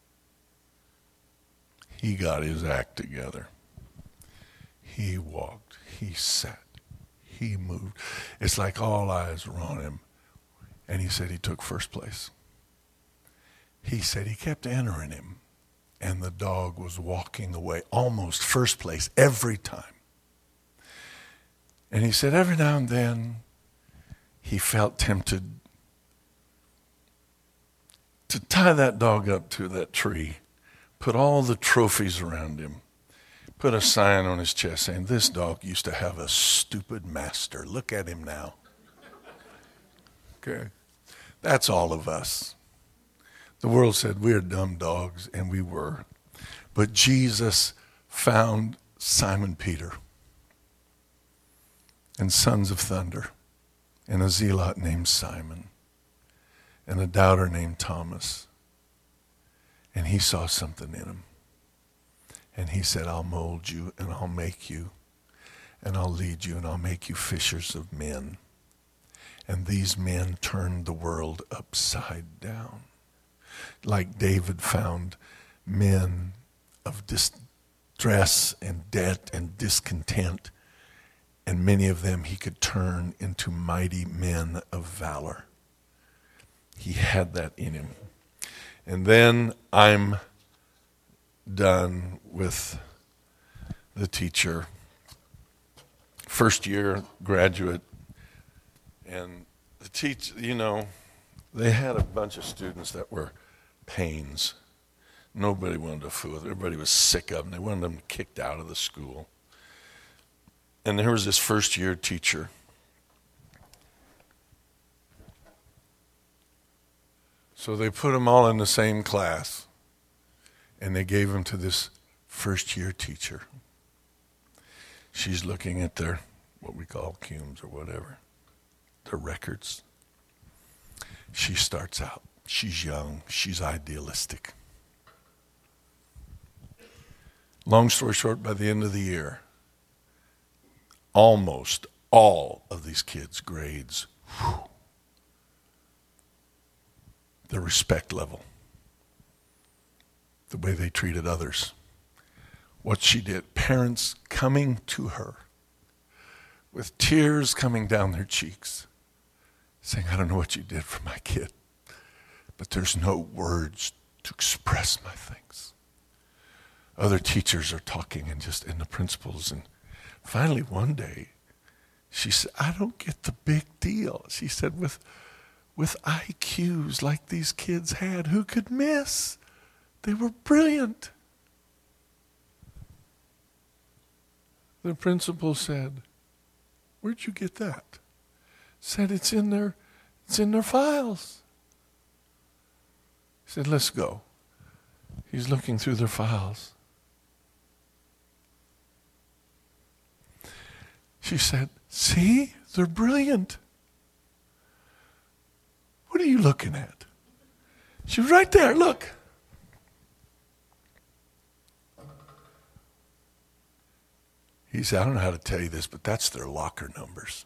He got his act together. He walked, he sat, he moved. It's like all eyes were on him. And he said he took first place. He said he kept entering him, and the dog was walking away almost first place every time. And he said every now and then he felt tempted to tie that dog up to that tree, put all the trophies around him, put a sign on his chest saying, this dog used to have a stupid master. Look at him now. Okay. That's all of us. The world said we're dumb dogs, and we were. But Jesus found Simon Peter and sons of thunder and a zealot named Simon and a doubter named Thomas. And he saw something in him. And he said, I'll mold you, and I'll make you, and I'll lead you, and I'll make you fishers of men. And these men turned the world upside down. Like David found men of distress and debt and discontent, and many of them he could turn into mighty men of valor. He had that in him. And then I'm done with the teacher. First year graduate, and the teacher, you know, they had a bunch of students that were pains. Nobody wanted to fool with them. Everybody was sick of them. They wanted them kicked out of the school. And there was this first year teacher. So they put them all in the same class, and they gave them to this first year teacher. She's looking at their, what we call cumes or whatever, their records. She starts out. She's young. She's idealistic. Long story short, by the end of the year, almost all of these kids' grades, whew, their respect level, the way they treated others, what she did, parents coming to her with tears coming down their cheeks, saying, I don't know what you did for my kid, but there's no words to express my thanks. Other teachers are talking and just, and the principals, and finally one day, she said, I don't get the big deal. She said, with, with I Qs like these kids had, who could miss? They were brilliant. The principal said, where'd you get that? Said, it's in their, it's in their files. He said, let's go. He's looking through their files. She said, see, they're brilliant. What are you looking at? She was right there, look. He said, I don't know how to tell you this, but that's their locker numbers.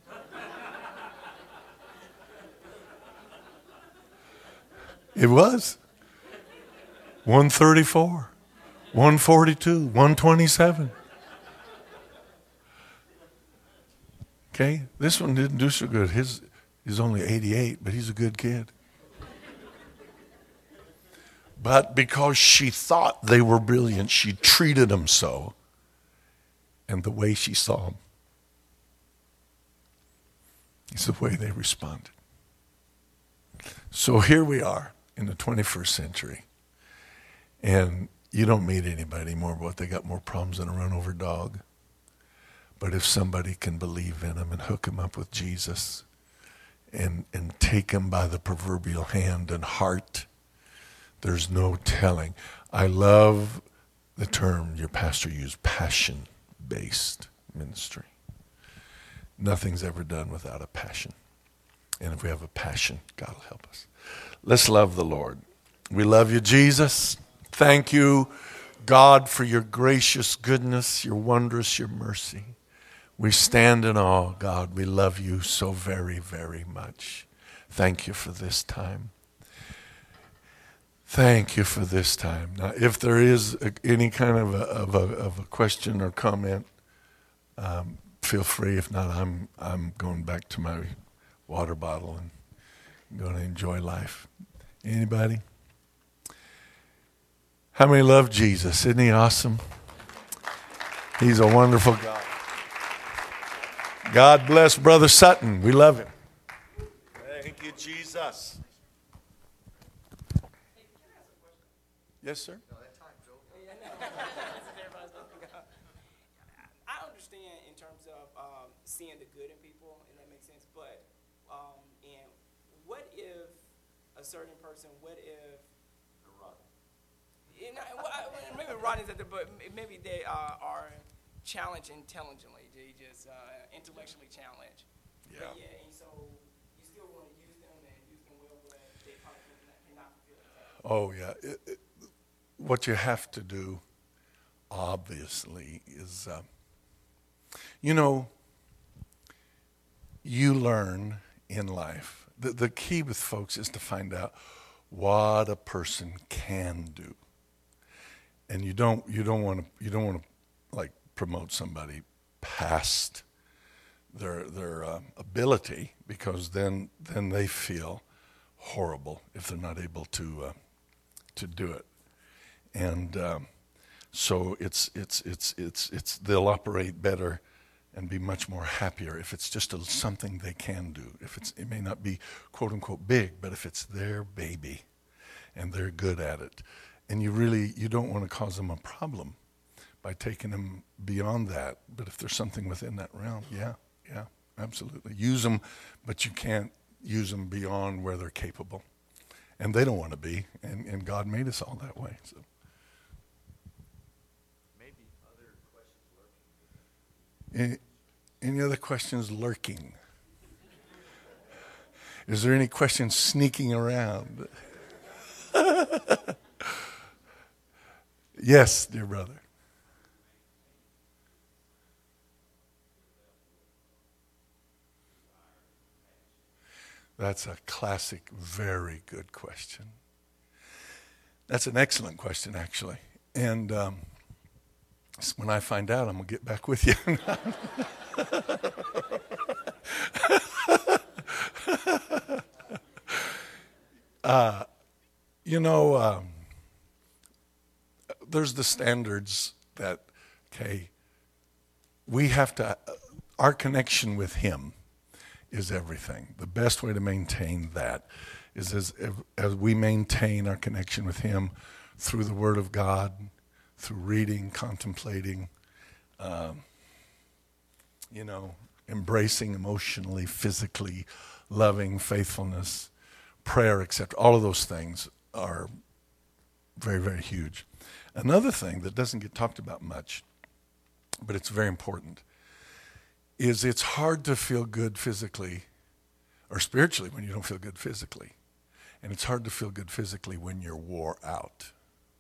It was. one thirty-four, one forty-two, one twenty-seven. Okay, this one didn't do so good. His is only eighty-eight, but he's a good kid. But because she thought they were brilliant, she treated them so. And the way she saw them is the way they responded. So here we are in the twenty-first century. And you don't meet anybody more, but they got more problems than a run-over dog. But if somebody can believe in them and hook them up with Jesus and, and take them by the proverbial hand and heart, there's no telling. I love the term your pastor used, passion-based ministry. Nothing's ever done without a passion. And if we have a passion, God will help us. Let's love the Lord. We love you, Jesus. Thank you, God, for your gracious goodness, your wondrous, your mercy. We stand in awe, God. We love you so very, very much. Thank you for this time. Thank you for this time. Now, if there is a, any kind of a, of, a, of a question or comment, um, feel free. If not, I'm I'm going back to my water bottle and going to enjoy life. Anybody? How many love Jesus? Isn't he awesome? He's a wonderful God. God bless Brother Sutton. We love him. Thank you, Jesus. Yes, sir. I understand in terms of um, seeing the good in people, and that makes sense. But um, and what if a certain person? What if? You know, well, maybe Rodney's at the, but maybe they uh, are challenged intelligently. They just uh, intellectually challenged. Yeah. But yeah, and so you still want to use them and use them well, but they probably cannot fulfill that. Oh, yeah. It, it, what you have to do, obviously, is, uh, you know, you learn in life. The, the key with folks is to find out what a person can do. And you don't you don't want to you don't want to like promote somebody past their their uh, ability, because then then they feel horrible if they're not able to uh, to do it. And um, so it's it's it's it's it's they'll operate better and be much more happier if it's just a, something they can do. If it's it may not be quote unquote big, but if it's their baby and they're good at it. And you really, you don't want to cause them a problem by taking them beyond that. But if there's something within that realm, yeah, yeah, absolutely. Use them, but you can't use them beyond where they're capable. And they don't want to be, and, and God made us all that way. So. Maybe other questions lurking. Any, any other questions lurking? Is there any questions sneaking around? Yes, dear brother. That's a classic, very good question. That's an excellent question, actually. And um, when I find out, I'm going to get back with you. uh, you know, um, there's the standards that, okay, we have to, our connection with him is everything. The best way to maintain that is as, as we maintain our connection with him through the Word of God, through reading, contemplating, um, you know, embracing emotionally, physically, loving, faithfulness, prayer, et cetera. All of those things are very, very huge. Another thing that doesn't get talked about much, but it's very important, is it's hard to feel good physically or spiritually when you don't feel good physically. And it's hard to feel good physically when you're wore out.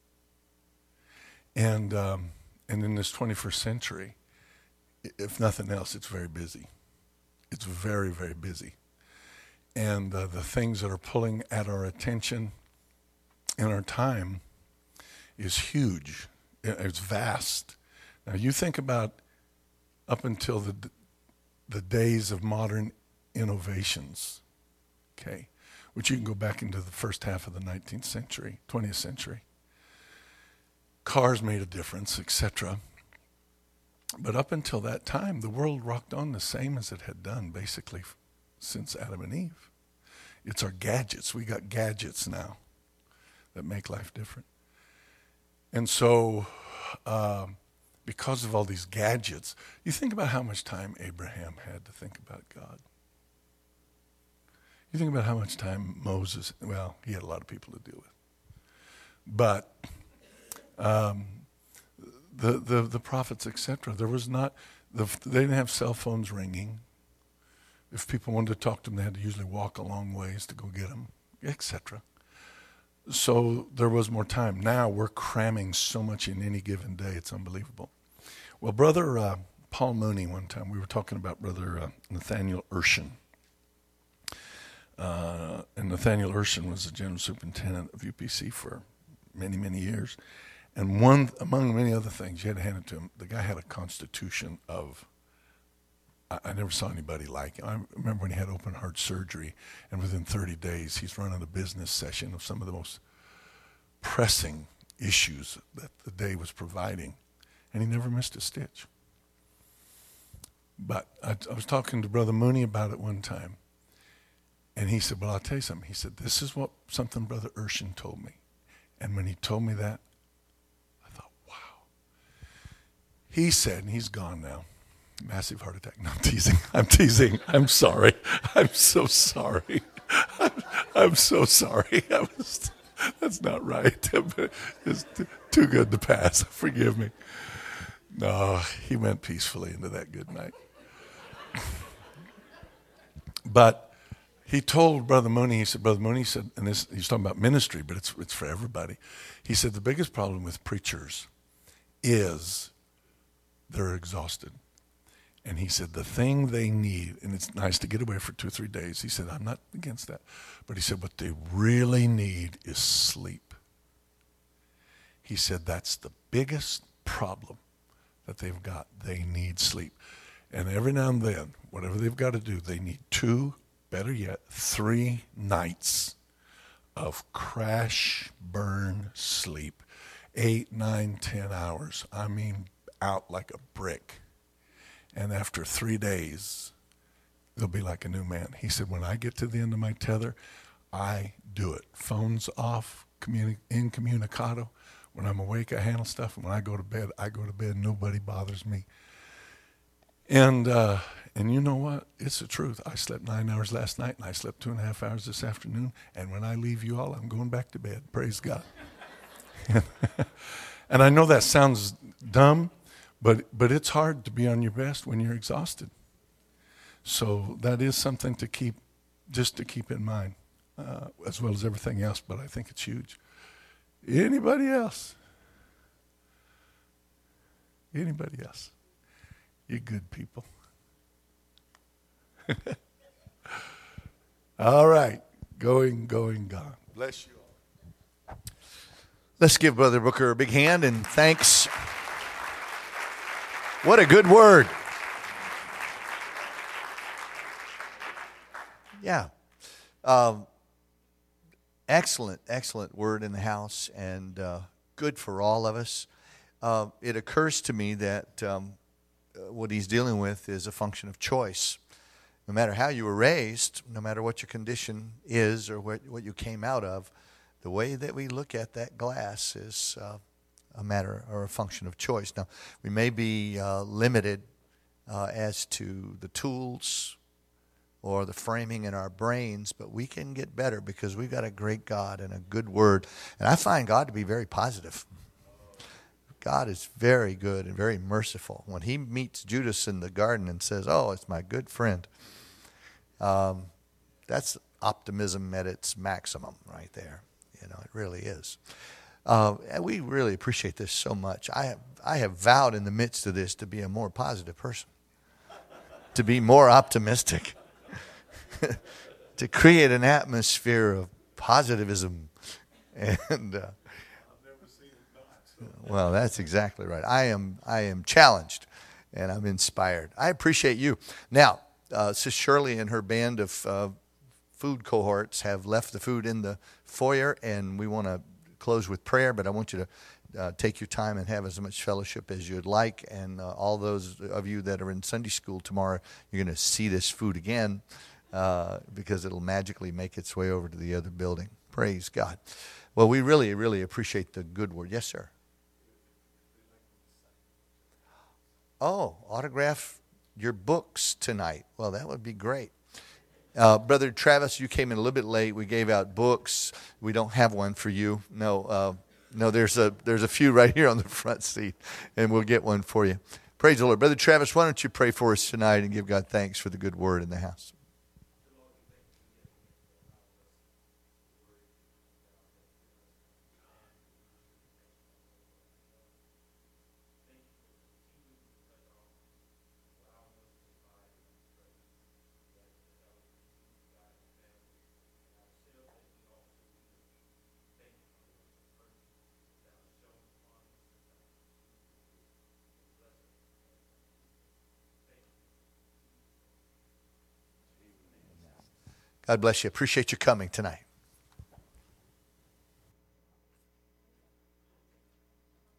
And um, and in this twenty-first century, if nothing else, it's very busy. It's very, very busy. And uh, the things that are pulling at our attention and our time is huge. It's vast. Now you think about up until the the days of modern innovations, okay, which you can go back into the first half of the nineteenth century, twentieth century. Cars made a difference, et cetera. But up until that time, the world rocked on the same as it had done, basically, since Adam and Eve. It's our gadgets. We got gadgets now that make life different. And so, um, because of all these gadgets, you think about how much time Abraham had to think about God. You think about how much time Moses, well, he had a lot of people to deal with. But um, the, the the prophets, et cetera, there was not, the, they didn't have cell phones ringing. If people wanted to talk to them, they had to usually walk a long ways to go get them, et cetera. So there was more time. Now we're cramming so much in any given day, it's unbelievable. Well, Brother uh, Paul Mooney, one time, we were talking about Brother uh, Nathaniel Urshan. Uh, and Nathaniel Urshan was the general superintendent of U P C for many, many years. And one, among many other things, you had to hand it to him, the guy had a constitution of, I, I never saw anybody like him. I remember when he had open heart surgery, and within thirty days, he's running a business session of some of the most pressing issues that the day was providing. And he never missed a stitch. But I, I was talking to Brother Mooney about it one time. And he said, well, I'll tell you something. He said, this is what something Brother Urshan told me. And when he told me that, I thought, wow. He said, and he's gone now, massive heart attack. No, I'm teasing. I'm teasing. I'm sorry. I'm so sorry. I'm, I'm so sorry. I was, that's not right. It's too, too good to pass. Forgive me. No, he went peacefully into that good night. But he told Brother Mooney, he said, Brother Mooney said, and this, he's talking about ministry, but it's it's for everybody. He said the biggest problem with preachers is they're exhausted. And he said the thing they need, and it's nice to get away for two or three days. He said, I'm not against that. But he said what they really need is sleep. He said that's the biggest problem that they've got. They need sleep. And every now and then, whatever they've got to do, they need two, better yet, three nights of crash, burn, sleep. Eight, nine, ten hours. I mean, out like a brick. And after three days, they'll be like a new man. He said, when I get to the end of my tether, I do it. Phones off, communi- incommunicado. When I'm awake, I handle stuff. And when I go to bed, I go to bed. Nobody bothers me. And uh, and you know what? It's the truth. I slept nine hours last night, and I slept two and a half hours this afternoon. And when I leave you all, I'm going back to bed. Praise God. And I know that sounds dumb, but but it's hard to be on your best when you're exhausted. So that is something to keep, just to keep in mind, uh, as well as everything else. But I think it's huge. Anybody else? Anybody else? You good people. All right. Going, going, gone. Bless you all. Let's give Brother Booker a big hand and thanks. What a good word. Yeah. Um, excellent, excellent word in the house, and uh, good for all of us. Uh, it occurs to me that um, what he's dealing with is a function of choice. No matter how you were raised, no matter what your condition is or what, what you came out of, the way that we look at that glass is uh, a matter or a function of choice. Now, we may be uh, limited uh, as to the tools or the framing in our brains, but we can get better because we've got a great God and a good word. And I find God to be very positive. God is very good and very merciful. When he meets Judas in the garden and says, "Oh, it's my good friend," um, that's optimism at its maximum right there. You know, it really is. Uh, and we really appreciate this so much. I have, I have vowed in the midst of this to be a more positive person, to be more optimistic, to create an atmosphere of positivism. And uh, well, that's exactly right. I am I am challenged, and I'm inspired. I appreciate you. Now, uh, Sis Shirley and her band of uh, food cohorts have left the food in the foyer, and we want to close with prayer, but I want you to uh, take your time and have as much fellowship as you'd like. And uh, all those of you that are in Sunday school tomorrow, you're going to see this food again uh, because it'll magically make its way over to the other building. Praise God. Well, we really, really appreciate the good word. Yes, sir. Oh, autograph your books tonight. Well, that would be great. Uh, Brother Travis, you came in a little bit late. We gave out books. We don't have one for you. No, uh, no. There's a there's a few right here on the front seat, and we'll get one for you. Praise the Lord, Brother Travis. Why don't you pray for us tonight and give God thanks for the good word in the house? God bless you. Appreciate you coming tonight.